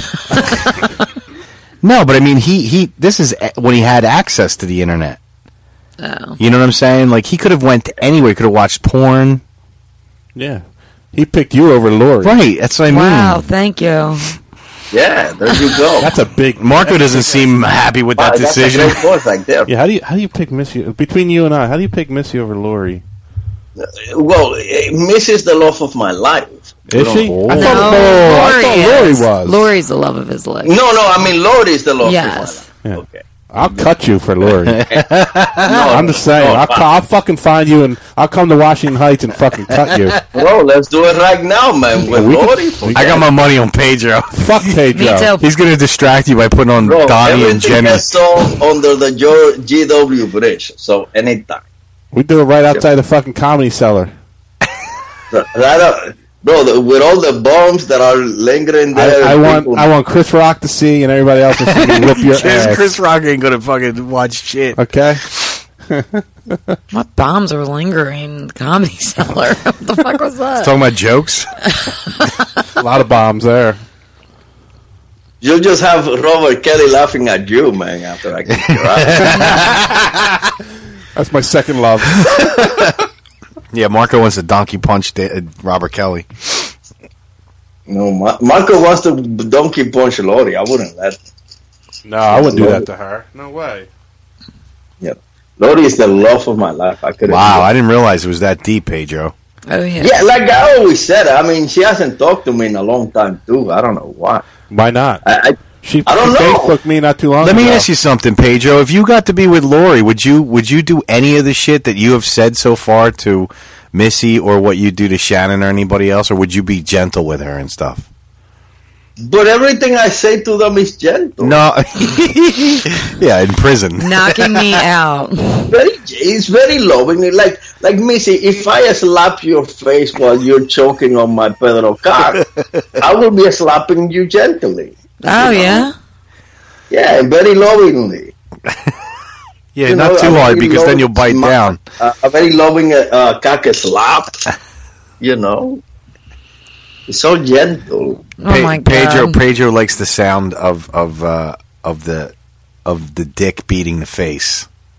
no, but I mean, he he. This is a- when he had access to the internet. Oh. You know what I'm saying? Like he could have went anywhere. Could have watched porn. yeah, he picked you over Lori. Right. That's what I mean. Wow, thank you. Yeah, there you go. That's a big. Marco doesn't seem happy with that Wow, that's a decision. great voice right there. Yeah, how do you how do you pick Missy between you and I? How do you pick Missy over Lori? Well, eh, Miss is the love of my life. Is she? Oh. I No, thought, no, I Lori, thought is. Lori was. Lori's the love of his life. No, no, I mean, Lord is the love Yes. of my Yeah. life. Okay. I'll cut you for Lori. No, I'm just saying. no, I'll, fine. I'll fucking find you and I'll come to Washington Heights and fucking cut you. Well, let's do it right now, man. With We can- Lori. we I got my money on Pedro. Fuck Pedro. Me too. He's going to distract you by putting on Bro, Donnie and everything Jenny. is sold under the Joe G W bridge, so anytime. We do it right outside the fucking Comedy Cellar. Right up, bro, the, with all the bombs that are lingering there. I, I want people- I want Chris Rock to see and everybody else to see me whoop your ass. Chris Rock ain't going to fucking watch shit. Okay? What bombs are lingering in the Comedy Cellar? What the fuck was that? Talking about jokes? A lot of bombs there. You'll just have Robert Kelly laughing at you, man, after I kick your ass. That's my second love. Yeah, Marco wants to donkey punch Da- uh, Robert Kelly. No, Ma- Marco wants to donkey punch Lori. I wouldn't let him. No, I wouldn't do that to her. No way. Yeah. Lori is the love of my life. I couldn't. Wow, do it. I didn't realize it was that deep, Pedro. Oh, yeah. Yeah, like I always said. I mean, she hasn't talked to me in a long time too. I don't know why. Why not? I, I She, I don't she know. Facebooked me not too long Let ago. me ask you something, Pedro. If you got to be with Lori, would you would you do any of the shit that you have said so far to Missy or what you do to Shannon or anybody else, or would you be gentle with her and stuff? but everything I say to them is gentle. No. Yeah, in prison. Knocking me out. Very, it's very loving. Like, like Missy, if I slap your face while you're choking on my Pedro cock, I will be slapping you gently. Oh, yeah? Yeah, very lovingly. Yeah, You not know, too a hard very because then loving you'll bite smile. down. Uh, a very loving uh, uh, cock slap. You know, it's so gentle. Oh, my God. Pedro Pedro likes the sound of of uh, of the of the dick beating the face.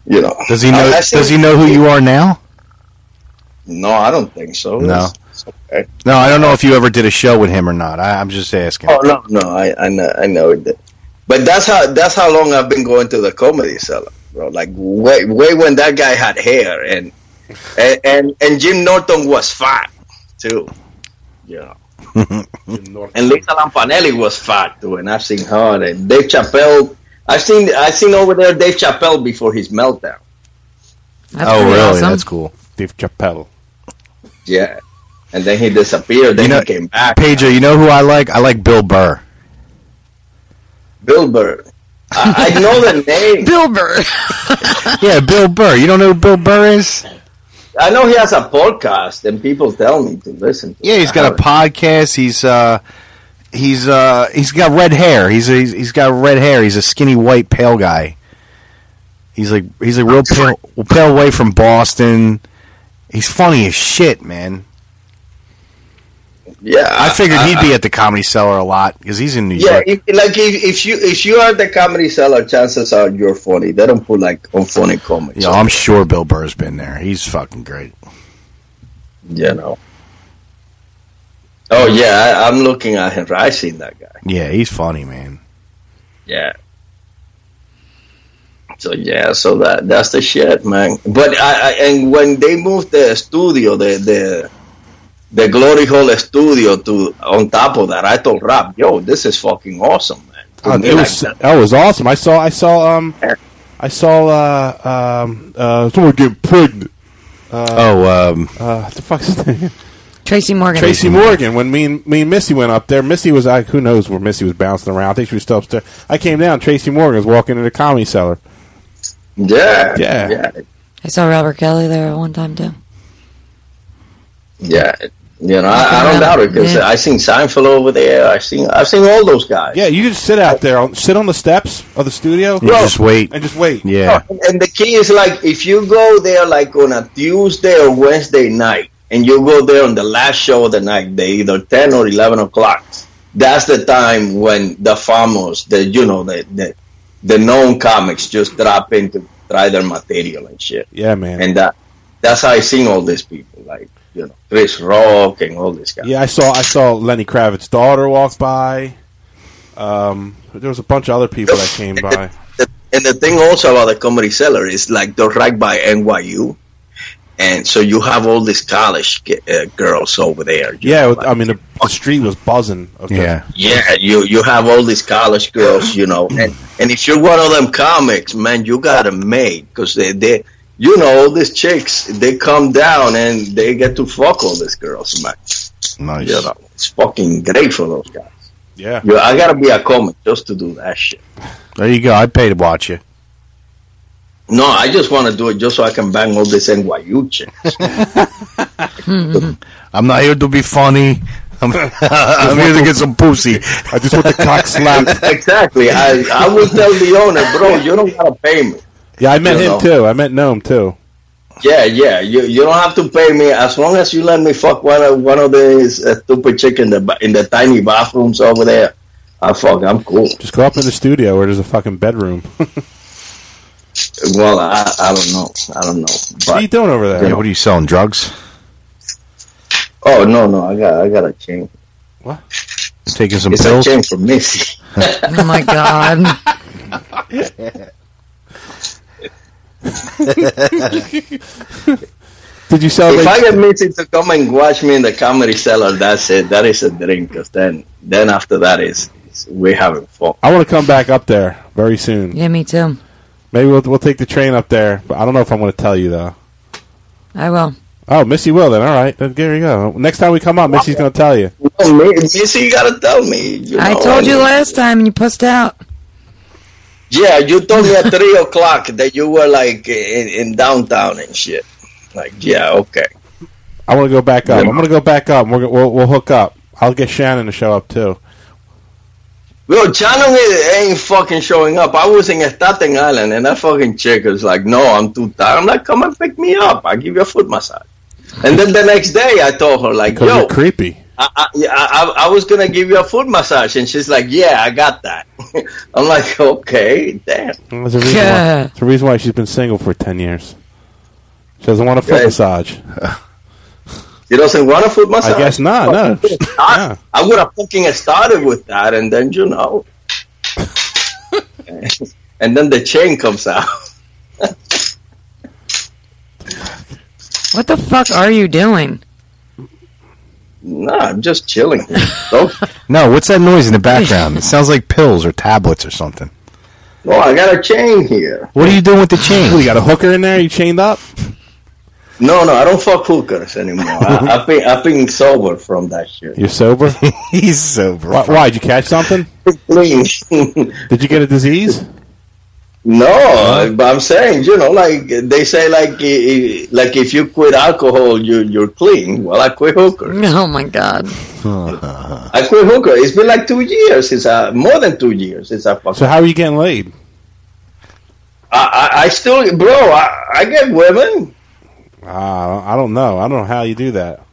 you know. Does he know? I- I does think- he know who you are now? No, I don't think so. No. It's- it's okay. No, I don't know if you ever did a show with him or not. I, I'm just asking. Oh no, no, I, I know, I know it did. But that's how that's how long I've been going to the Comedy Cellar, bro. Like way, way when that guy had hair, and and and, and Jim Norton was fat too, you know. And Lisa Lampanelli was fat too, and I've seen her. And Dave Chappelle, I've seen I've seen over there Dave Chappelle before his meltdown. That's Oh, pretty really? awesome. That's cool. Dave Chappelle. Yeah, and then he disappeared. Then You know, he came back. Pedro, you know who I like? I like Bill Burr. Bill Burr. I, I know the name. Bill Burr. Yeah, Bill Burr. You don't know who Bill Burr is? I know he has a podcast, and people tell me to listen to. Yeah, he's got a podcast. He's uh, he's uh, he's got red hair. He's a, he's, he's got red hair. He's a skinny white pale guy. He's like he's a real pale pale white from Boston. He's funny as shit, man. Yeah, I figured he'd be at the Comedy Cellar a lot because he's in New Yeah, York. if, like if, if you if you are at the Comedy Cellar, chances are you're funny. They don't put like on funny comics. Yeah, I'm sure Bill Burr's been there. He's fucking great. You know. Oh yeah, I, I'm looking at him. I seen that guy. Yeah, he's funny, man. Yeah. So yeah, so that that's the shit, man. But I, I and when they moved the studio, the the the Glory Hole studio to on top of that, I told Rob, "Yo, this is fucking awesome, man." To Oh, me, it like was that. that was awesome. I saw I saw um I saw uh um uh someone getting pregnant. Uh, oh, um, uh, what the fuck's his name? Tracy Morgan. Tracy Morgan. When me and me and Missy went up there, Missy was like, who knows where Missy was bouncing around. I think she was still upstairs. I came down. Tracy Morgan was walking into the Comedy Cellar. Yeah, Yeah. yeah, I saw Robert Kelly there at one time too. yeah. You know, I, I don't doubt it because Yeah. I seen Seinfeld over there. I seen I've seen all those guys. Yeah, you just sit out there, on, sit on the steps of the studio, You just wait. and just wait. Yeah. Oh, and the key is like if you go there like on a Tuesday or Wednesday night, and you go there on the last show of the night, they either ten or eleven o'clock. That's the time when the famous, the you know, the the, the known comics just drop in to try their material and shit. Yeah, man. And that that's how I seen all these people, like you know, Chris Rock and all these guys. Yeah, I saw I saw Lenny Kravitz's daughter walk by. Um, there was a bunch of other people that came by. The, and the thing also about the Comedy Cellar is like they're right by N Y U, and so you have all these college uh, girls over there. you Yeah, know, with- like- I mean the, the street was buzzing. Of the- Yeah. yeah, you you have all these college girls, you know, and and if you're one of them comics, man, you got it made because they they. You know, all these chicks, they come down and they get to fuck all these girls, man. Nice. You know, it's fucking great for those guys. yeah. You, I gotta be a comic just to do that shit. There you go. I'd pay to watch you. No, I just want to do it just so I can bang all these N Y U chicks. I'm not here to be funny. I'm, I'm here to get some pussy. I just want the cock slapped. Exactly. I, I will tell the owner, bro, you don't gotta pay me. Yeah, I met You him know. too. I met Noam too. Yeah, yeah. You you don't have to pay me as long as you let me fuck one of one of these uh, stupid chick in the ba- in the tiny bathrooms over there. I fuck, I'm cool. Just go up in the studio where there's a fucking bedroom. Well, I I don't know. I don't know. What are you But doing over there? Yeah, what are you selling? Drugs? oh no no, I got I got a chain. Taking some It's pills? a chain from Missy. Oh my god. Did you sell? If like- I get Missy to come and watch me in the Comedy Cellar, that's it. That is a drink. Cause then then after that is, is we're having fun. I want to come back up there very soon. Yeah, me too. Maybe we'll we'll take the train up there, but I don't know if I'm going to tell you though. I will. Oh, Missy will then. All right, then there you go. Next time we come up, Missy's going to tell you. No, Mi- Missy, you gotta tell me. You I know, told you and- last time and you pussed out. Yeah, you told me at three o'clock that you were like in, in downtown and shit. Like, yeah, okay. I want to go back up. Yeah. I'm going to go back up. We're, we'll we'll hook up. I'll get Shannon to show up too. Well, Shannon ain't fucking showing up. I was in Staten Island, and that fucking chick was like, no, I'm too tired. I'm like, come and pick me up. I'll give you a foot massage. And then the next day, I told her, like, Because yo, you're creepy. I, I, I, I was gonna give you a foot massage, and she's like, "Yeah, I got that." I'm like, "Okay, damn." There's a reason, Yeah. why, there's a reason why she's been single for ten years. She doesn't want a foot Right. massage. She doesn't want a foot massage. I guess not. No. I, Yeah. I would have fucking started with that, and then you know, and then the chain comes out. What the fuck are you doing? No, I'm just chilling. So, No, what's that noise in the background? It sounds like pills or tablets or something. oh, I got a chain here. What are you doing with the chain? What, you got a hooker in there? You chained up? No, no, I don't fuck hookers anymore. I, I've been, I've been sober from that shit. You're sober? He's sober. Why, why? Did you catch something? Clean. Did you get a disease? No, but I'm saying, you know, like they say, like i- i- like if you quit alcohol, you you're clean. Well, I quit hooker. Oh my god. I quit hooker. It's been like two years since I, more than two years since I fucked. So how are you getting laid? I, I, I still, bro, I, I get women. Uh, I don't know. I don't know how you do that.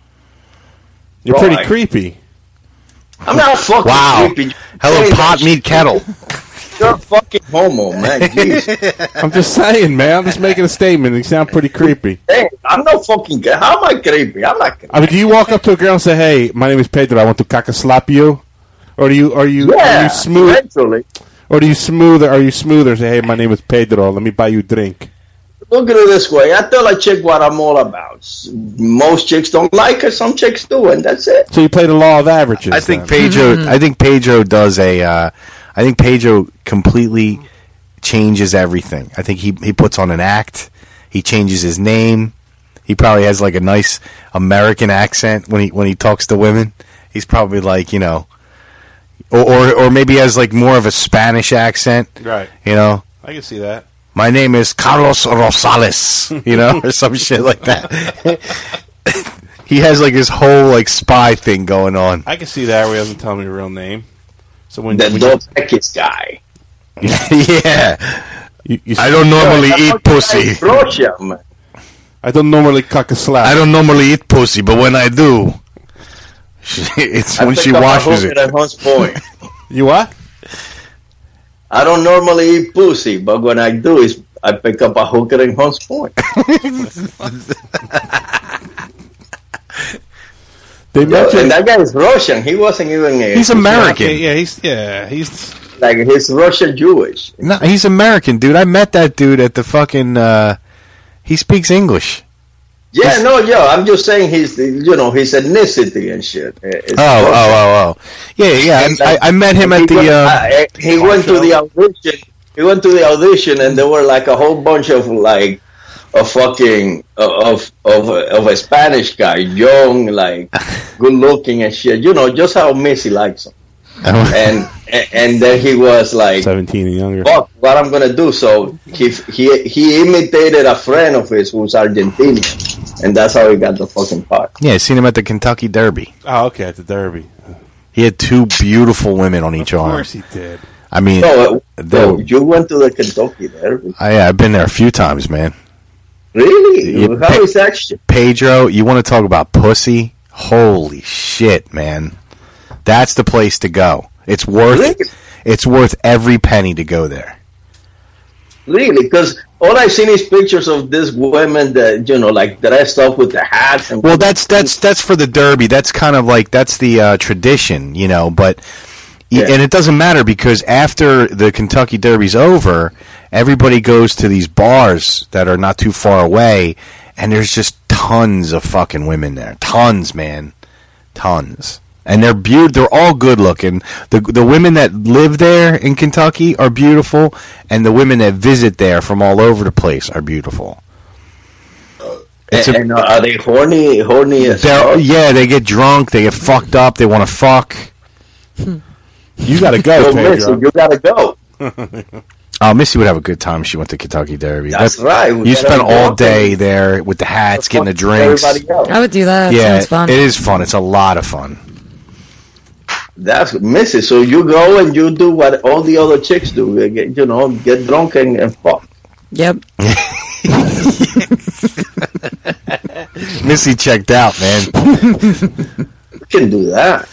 You're Bro, pretty I- creepy. I'm not fucking Wow. creepy. Hello, Hey, pot, meat, kettle. You're a fucking homo, man. Jeez. I'm just saying, man. I'm just making a statement. You sound pretty creepy. Hey, I'm not fucking. How am I creepy? I'm not creepy. I mean, do you walk up to a girl and say, "Hey, my name is Pedro. I want to caca slap you," or do you are you are Yeah, you smooth, eventually. or do you smooth, are you smoother? Say, "Hey, my name is Pedro. Let me buy you a drink." Look at it this way. I tell a chick what I'm all about. Most chicks don't like her. Some chicks do, and that's it. So you play the law of averages. I think then. Pedro. I think Pedro does a. Uh, I think Pedro completely changes everything. I think he he puts on an act. He changes his name. He probably has like a nice American accent when he when he talks to women. He's probably like, you know, or or, or maybe he has like more of a Spanish accent. Right. You know, I can see that. my name is Carlos Rosales. You know, or some shit like that. He has like his whole like spy thing going on. I can see that where he doesn't tell me your real name. So when, The when Dos Equis guy. Yeah. you, you, you, I don't normally Yeah, eat pussy. Russia, man. I don't normally cock a slap. I don't normally eat pussy, but when I do, it's I when pick she up a washes hooker it. at Hunts Point. You what? I don't normally eat pussy, but when I do, is I pick up a hooker in Hunts Point. They Yo, mentioned and that guy is Russian. He wasn't even. A, He's American. Yeah, yeah, he's yeah, he's Like he's Russian Jewish. No, he's American, dude. I met that dude at the fucking. Uh, he speaks English. Yeah, no, yo, I'm just saying his, you know, his ethnicity and shit. It's Oh, Russian. oh, oh, oh. Yeah, yeah. And, I, uh, I met him he at the. went, Uh, uh, he went to the audition. He went to the audition, and there were like a whole bunch of like, a fucking of of of a Spanish guy, young, like good looking and shit. You know, just how Missy likes him. and and then he was like seventeen and younger. fuck, what I'm gonna do? So he he he imitated a friend of his who's Argentinian, and that's how he got the fucking part. yeah, I seen him at the Kentucky Derby. Oh, okay, at the Derby. He had two beautiful women on each Of arm. course he did. I mean, So, they so were- you went to the Kentucky Derby? I, I've been there a few times, man. Really? Yeah, How pe- is that shit? Pedro, you want to talk about pussy? Holy shit, man! That's the place to go. It's worth. Really? It's worth every penny to go there. Really? Because all I've seen is pictures of these women that, you know, like dressed up with the hats. And Well, that's that's that's for the Derby. That's kind of like that's the uh, tradition, you know. But Yeah. and it doesn't matter because after the Kentucky Derby's over, everybody goes to these bars that are not too far away, and there's just tons of fucking women there. Tons, man, tons. And they're beautiful. They're all good looking. The the women that live there in Kentucky are beautiful, and the women that visit there from all over the place are beautiful. It's and, a- and, uh, are they horny, horny as They're, fuck? yeah, they get drunk, they get fucked up, they want to fuck. You got to go, So, Missy, Pedro. you gotta go. Oh, Missy would have a good time if she went to Kentucky Derby. That's That- right. We You gotta spend go all out day there. there with the hats, Fuck getting the drinks. everybody else. I would do that. Yeah, Sounds fun. it is fun. It's a lot of fun. That's Missy. So you go and you do what all the other chicks do. You get, you know, get drunk and, and fuck. Yep. Missy checked out, man. can do that.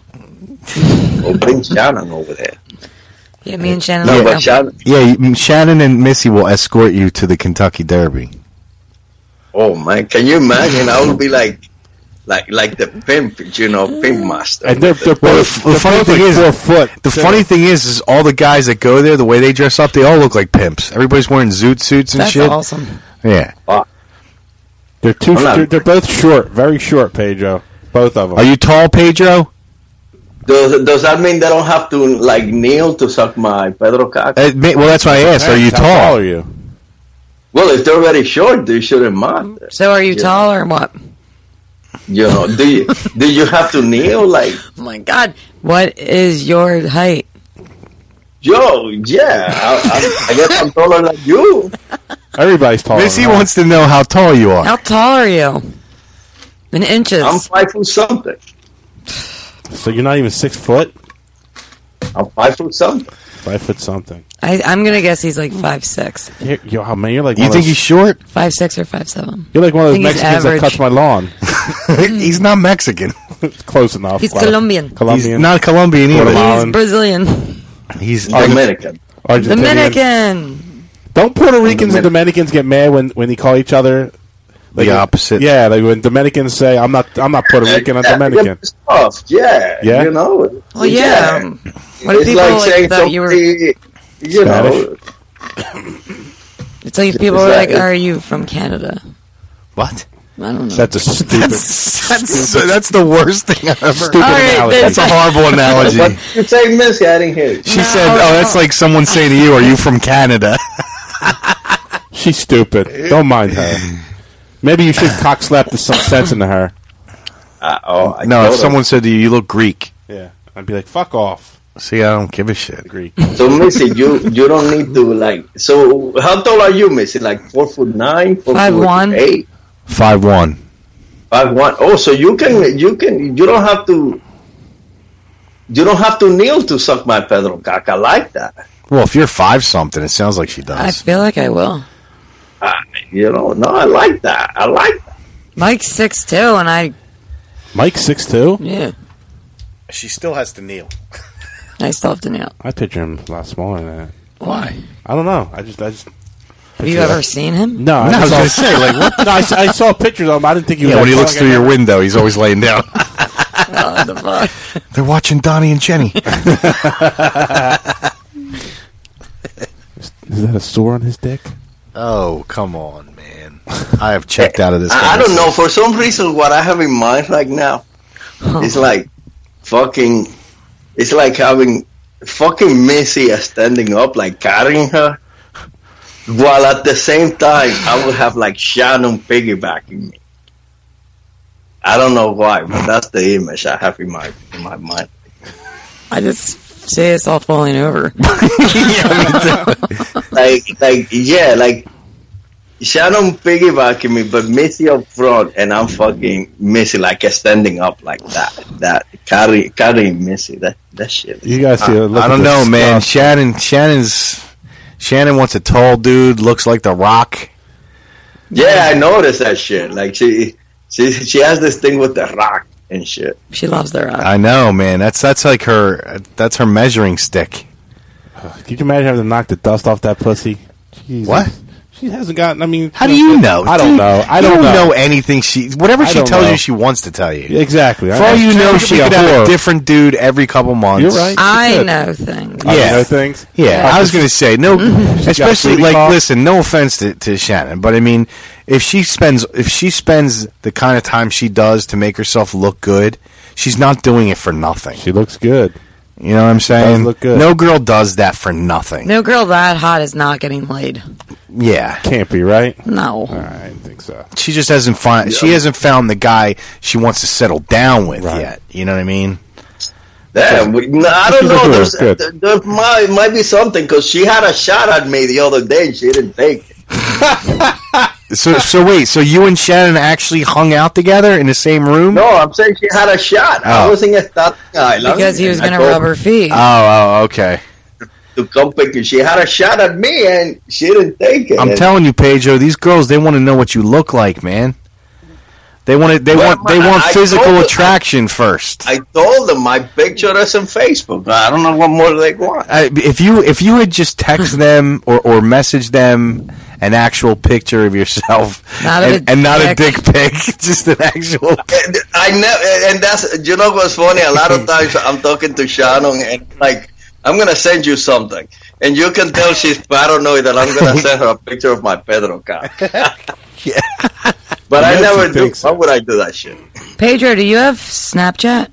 Or bring Shannon over there. Yeah, me and Shannon. No, will but go. Shannon. Yeah, you- Shannon and Missy will escort you to the Kentucky Derby. Oh man, can you imagine? I would be like, like, like the pimp, you know, pimp master. And they're, they're Well, both, the, the they're funny both thing like is, four foot. the too. funny thing is, is all the guys that go there, the way they dress up, they all look like pimps. Everybody's wearing zoot suits and That's shit. awesome. Yeah. They're two. I'm not- They're, they're both short, very short, Pedro. Both of them. Are you tall, Pedro? Does, does that mean they don't have to like kneel to suck my Pedro Caca? Uh, ma- well, that's why I asked. Are you How tall? are you? Well, if they're very short, they shouldn't mind. So, are you Yeah. tall or what? You know, do you do you have to kneel like Oh my God! What is your height? Joe? Yeah, I, I, I guess I'm taller than you. Everybody's taller. Missy than wants to know how tall you are. How tall are you? In inches. I'm five foot something. us. So you're not even six foot. I'm five foot something. Five foot something. I, I'm gonna guess he's like five six, You're, yo, oh, man, you're like You one think of he's those, short? five six or five seven. you're like one of those I think he's Mexicans that average. cuts my lawn. He's not Mexican. Close enough. He's Wow. Colombian. He's Colombian. not Colombian either. Guatemalan. He's Brazilian. He's Dominican. Argentinian. Dominican. Don't Puerto Ricans and Dominican. Dominicans get mad when, when they call each other like the opposite. Yeah, like when Dominicans say, "I'm not, I'm not Puerto Rican, I'm Yeah, Dominican." Stuff. Yeah, Yeah? you know. Well, yeah. What if It's people like like, saying thought you were? somebody, you know, It's like if people Is were that like, it? "Are you from Canada?" What? I don't know. That's a stupid, That's that's the worst thing I've ever. stupid All right, analogy. then. That's a horrible analogy. But you say Missy, I didn't hear you. She No, said, "Oh, that's no. like someone saying to you, are you from Canada?" She's stupid. Don't mind her. Maybe you should cock slap the some sense into her. Uh, oh, I No, told if her. someone said to you, "You look Greek," Yeah, I'd be like, "Fuck off, see, I don't give a shit. Greek." So Missy, you you don't need to like. So how tall are you, Missy? Like four foot nine, four Five foot one. eight, Five one. five one. Oh, so you can you can you don't have to. You don't have to kneel to suck my Pedro Caca. I like that. Well, if you're five something, it sounds like she I does. feel like I will. Uh, you know, no, I like that. I like that. Mike's six two, and I Mike six two. yeah, She still has to kneel. I still have to kneel. I picture him a lot smaller than that. Why? I don't know. I just, I just. Have you ever seen him? No, No, I was saw, gonna say, like, what? no, I, s- I saw pictures of him. I didn't think he was. Yeah, when that he tall. looks through your window, he's always laying down. What the fuck? They're watching Donnie and Jenny. Is that a sore on his dick? Oh, come on, man. I have checked out of this. I, I don't know. For some reason, what I have in mind right now is like fucking. It's like having fucking Missy standing up, like carrying her, while at the same time I would have like Shannon piggybacking me. I don't know why, but that's the image I have in my in my mind. I just see us all falling over. Like, like yeah, like Shannon piggybacking me, but Missy up front, and I'm fucking Missy like standing up like that, that carry carrying Missy. That that shit. You guys see? I don't know, man. Shannon, Shannon's, Shannon wants a tall dude. Looks like The Rock. Yeah, I noticed that shit. Like she, she, she has this thing with the Rock and shit. She loves the Rock. I know, man. That's that's like her. That's her measuring stick. Can you imagine having to knock the dust off that pussy? Jesus. What? She hasn't gotten. I mean, How do you know? I don't Dude, know. I you don't, know. know. anything she. Whatever I she don't tells know. you, she wants to tell you. Exactly. For all you know, she could have a different dude every couple months. You're right. I Good. know things. Oh, you Yeah. know things. Yeah, I was going to say no, especially booty like call. listen, no offense to, to Shannon, but I mean, if she spends if she spends the kind of time she does to make herself look good, she's not doing it for nothing. She looks good. You know what I'm saying? look good. No girl does that for nothing. No girl that hot is not getting laid. Yeah, Can't be right. No. I didn't think so. she just hasn't found she hasn't found the guy she wants to settle down with Right. yet. You know what I mean? Damn, but, no, I don't She's know. looking There's, good. there, there might might be something because she had a shot at me the other day. And she didn't take it. So so wait, so you and Shannon actually hung out together in the same room? No, I'm saying she had a shot. I Oh. was in a Staten Island Because he was and I going to told rub her feet. Oh, oh, okay. to come pick her. She had a shot at me and she didn't take it. I'm And telling you, Pedro, these girls, they want to know what you look like, man. They want they Well, want they I- want I physical told- attraction first. I told them my picture is on Facebook. I don't know what more they want. I, if you if you had just text them or or messaged them an actual picture of yourself Not and, a and not a dick. dick pic, just an actual. I never, and that's, you know what's funny? A lot of times I'm talking to Shannon and like, I'm gonna send you something, and you can tell she's paranoid that I'm gonna send her a picture of my Pedro cock. Yeah. But I Yes, never you do. think so. Why would I do that shit? Pedro, do you have Snapchat?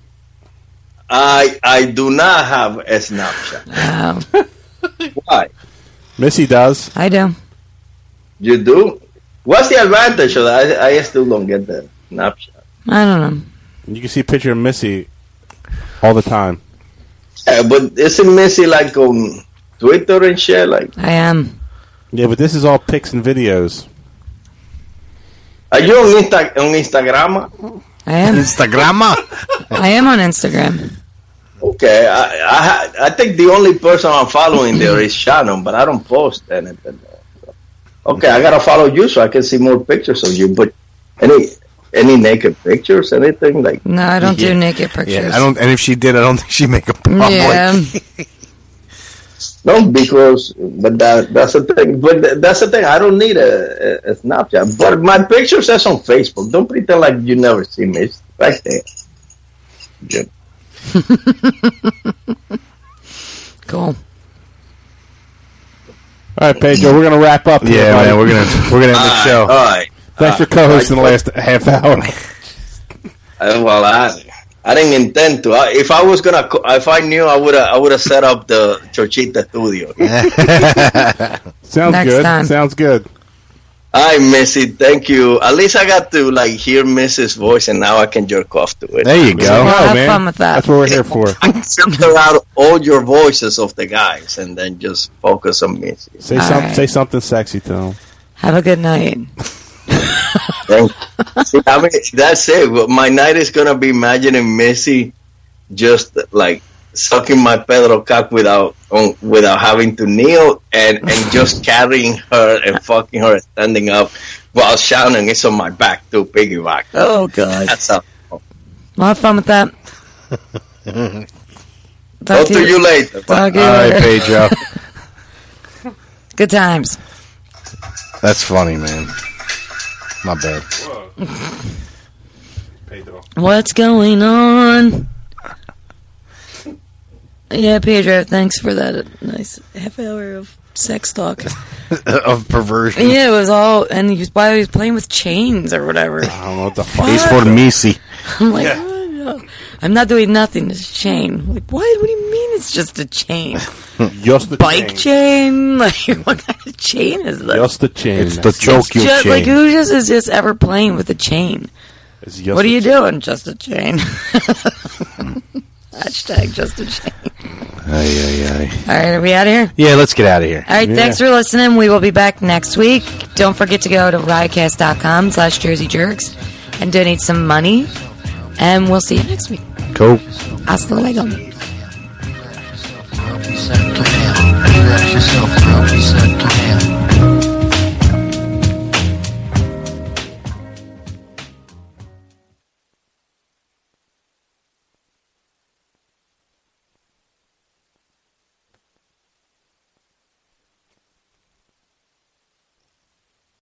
I I do not have a Snapchat. Oh, Why? Missy does. I do. You do? What's the advantage of that? I, I still don't get the Snapchat. I don't know. You can see a picture of Missy all the time. Yeah, but isn't Missy like on Twitter and shit? Like, I am. Yeah, but this is all pics and videos. are you on, Insta- on Instagram? I am. Instagram. I am on Instagram. Okay, I, I ha- I think the only person I'm following there is Shannon, but I don't post anything. Okay, I gotta follow you so I can see more pictures of you. But any any naked pictures, anything like? No, I don't Yeah. do naked pictures. Yeah, I don't. And if she did, I don't think she'd make a public. Yeah. No, because but that that's the thing. But th- that's the thing. I don't need a, a, a Snapchat. But my pictures is on Facebook. Don't pretend like you never see me. It's right there. Yeah. Cool. All right, Pedro, we're gonna wrap up. here, Yeah, buddy. man, we're gonna we're gonna end the show. All right. Thanks for Uh, co-hosting the like, last half hour. Uh, well, I I didn't intend to. I, if I was gonna, co- if I knew, I would have I would have set up the Chochita studio. Sounds Next good. time. Sounds good. Hi, Missy. Thank you. At least I got to like hear Missy's voice, and now I can jerk off to it. There you There go. you Well, go, have man. fun with that. That's what we're here for. I can filter out all your voices of the guys, and then just focus on Missy. Say All something. right. Say something sexy to him. Have a good night. Thank you. See, I mean, that's it. But my night is gonna be imagining Missy just like sucking my Pedro cock without um, without having to kneel, and, and just carrying her and fucking her standing up while Shannon is on my back too, piggyback. Oh, God. That's how. Well, have fun with that. Talk Talk to you later. Talk to you All right, later. Pedro. Good times. That's funny, man. Not bad. Pedro. What's going on? Yeah, Pedro, thanks for that nice half hour of sex talk. Of perversion. Yeah, it was all, and he was, why he was playing with chains or whatever. I don't know what the fuck. He's for Missy. I'm like, oh, no. I'm not doing nothing. It's a chain. Like, what? What do you mean it's just a chain? Just the Bike chain. chain? Like, what kind of chain is that? Just the chain. It's the choke you just, chain. like, who just is just ever playing with a chain? It's just What are the you chain. doing? Just a chain. Hashtag just a chain. Ay, ay, ay. All right, are we out of here? Yeah, let's get out of here. All right, Yeah. thanks for listening. We will be back next week. Don't forget to go to riotcast.com slash Jersey Jerks and donate some money. And we'll see you next week. Cool. Hasta luego. Rub yourself down. Relax yourself, rub yourself down.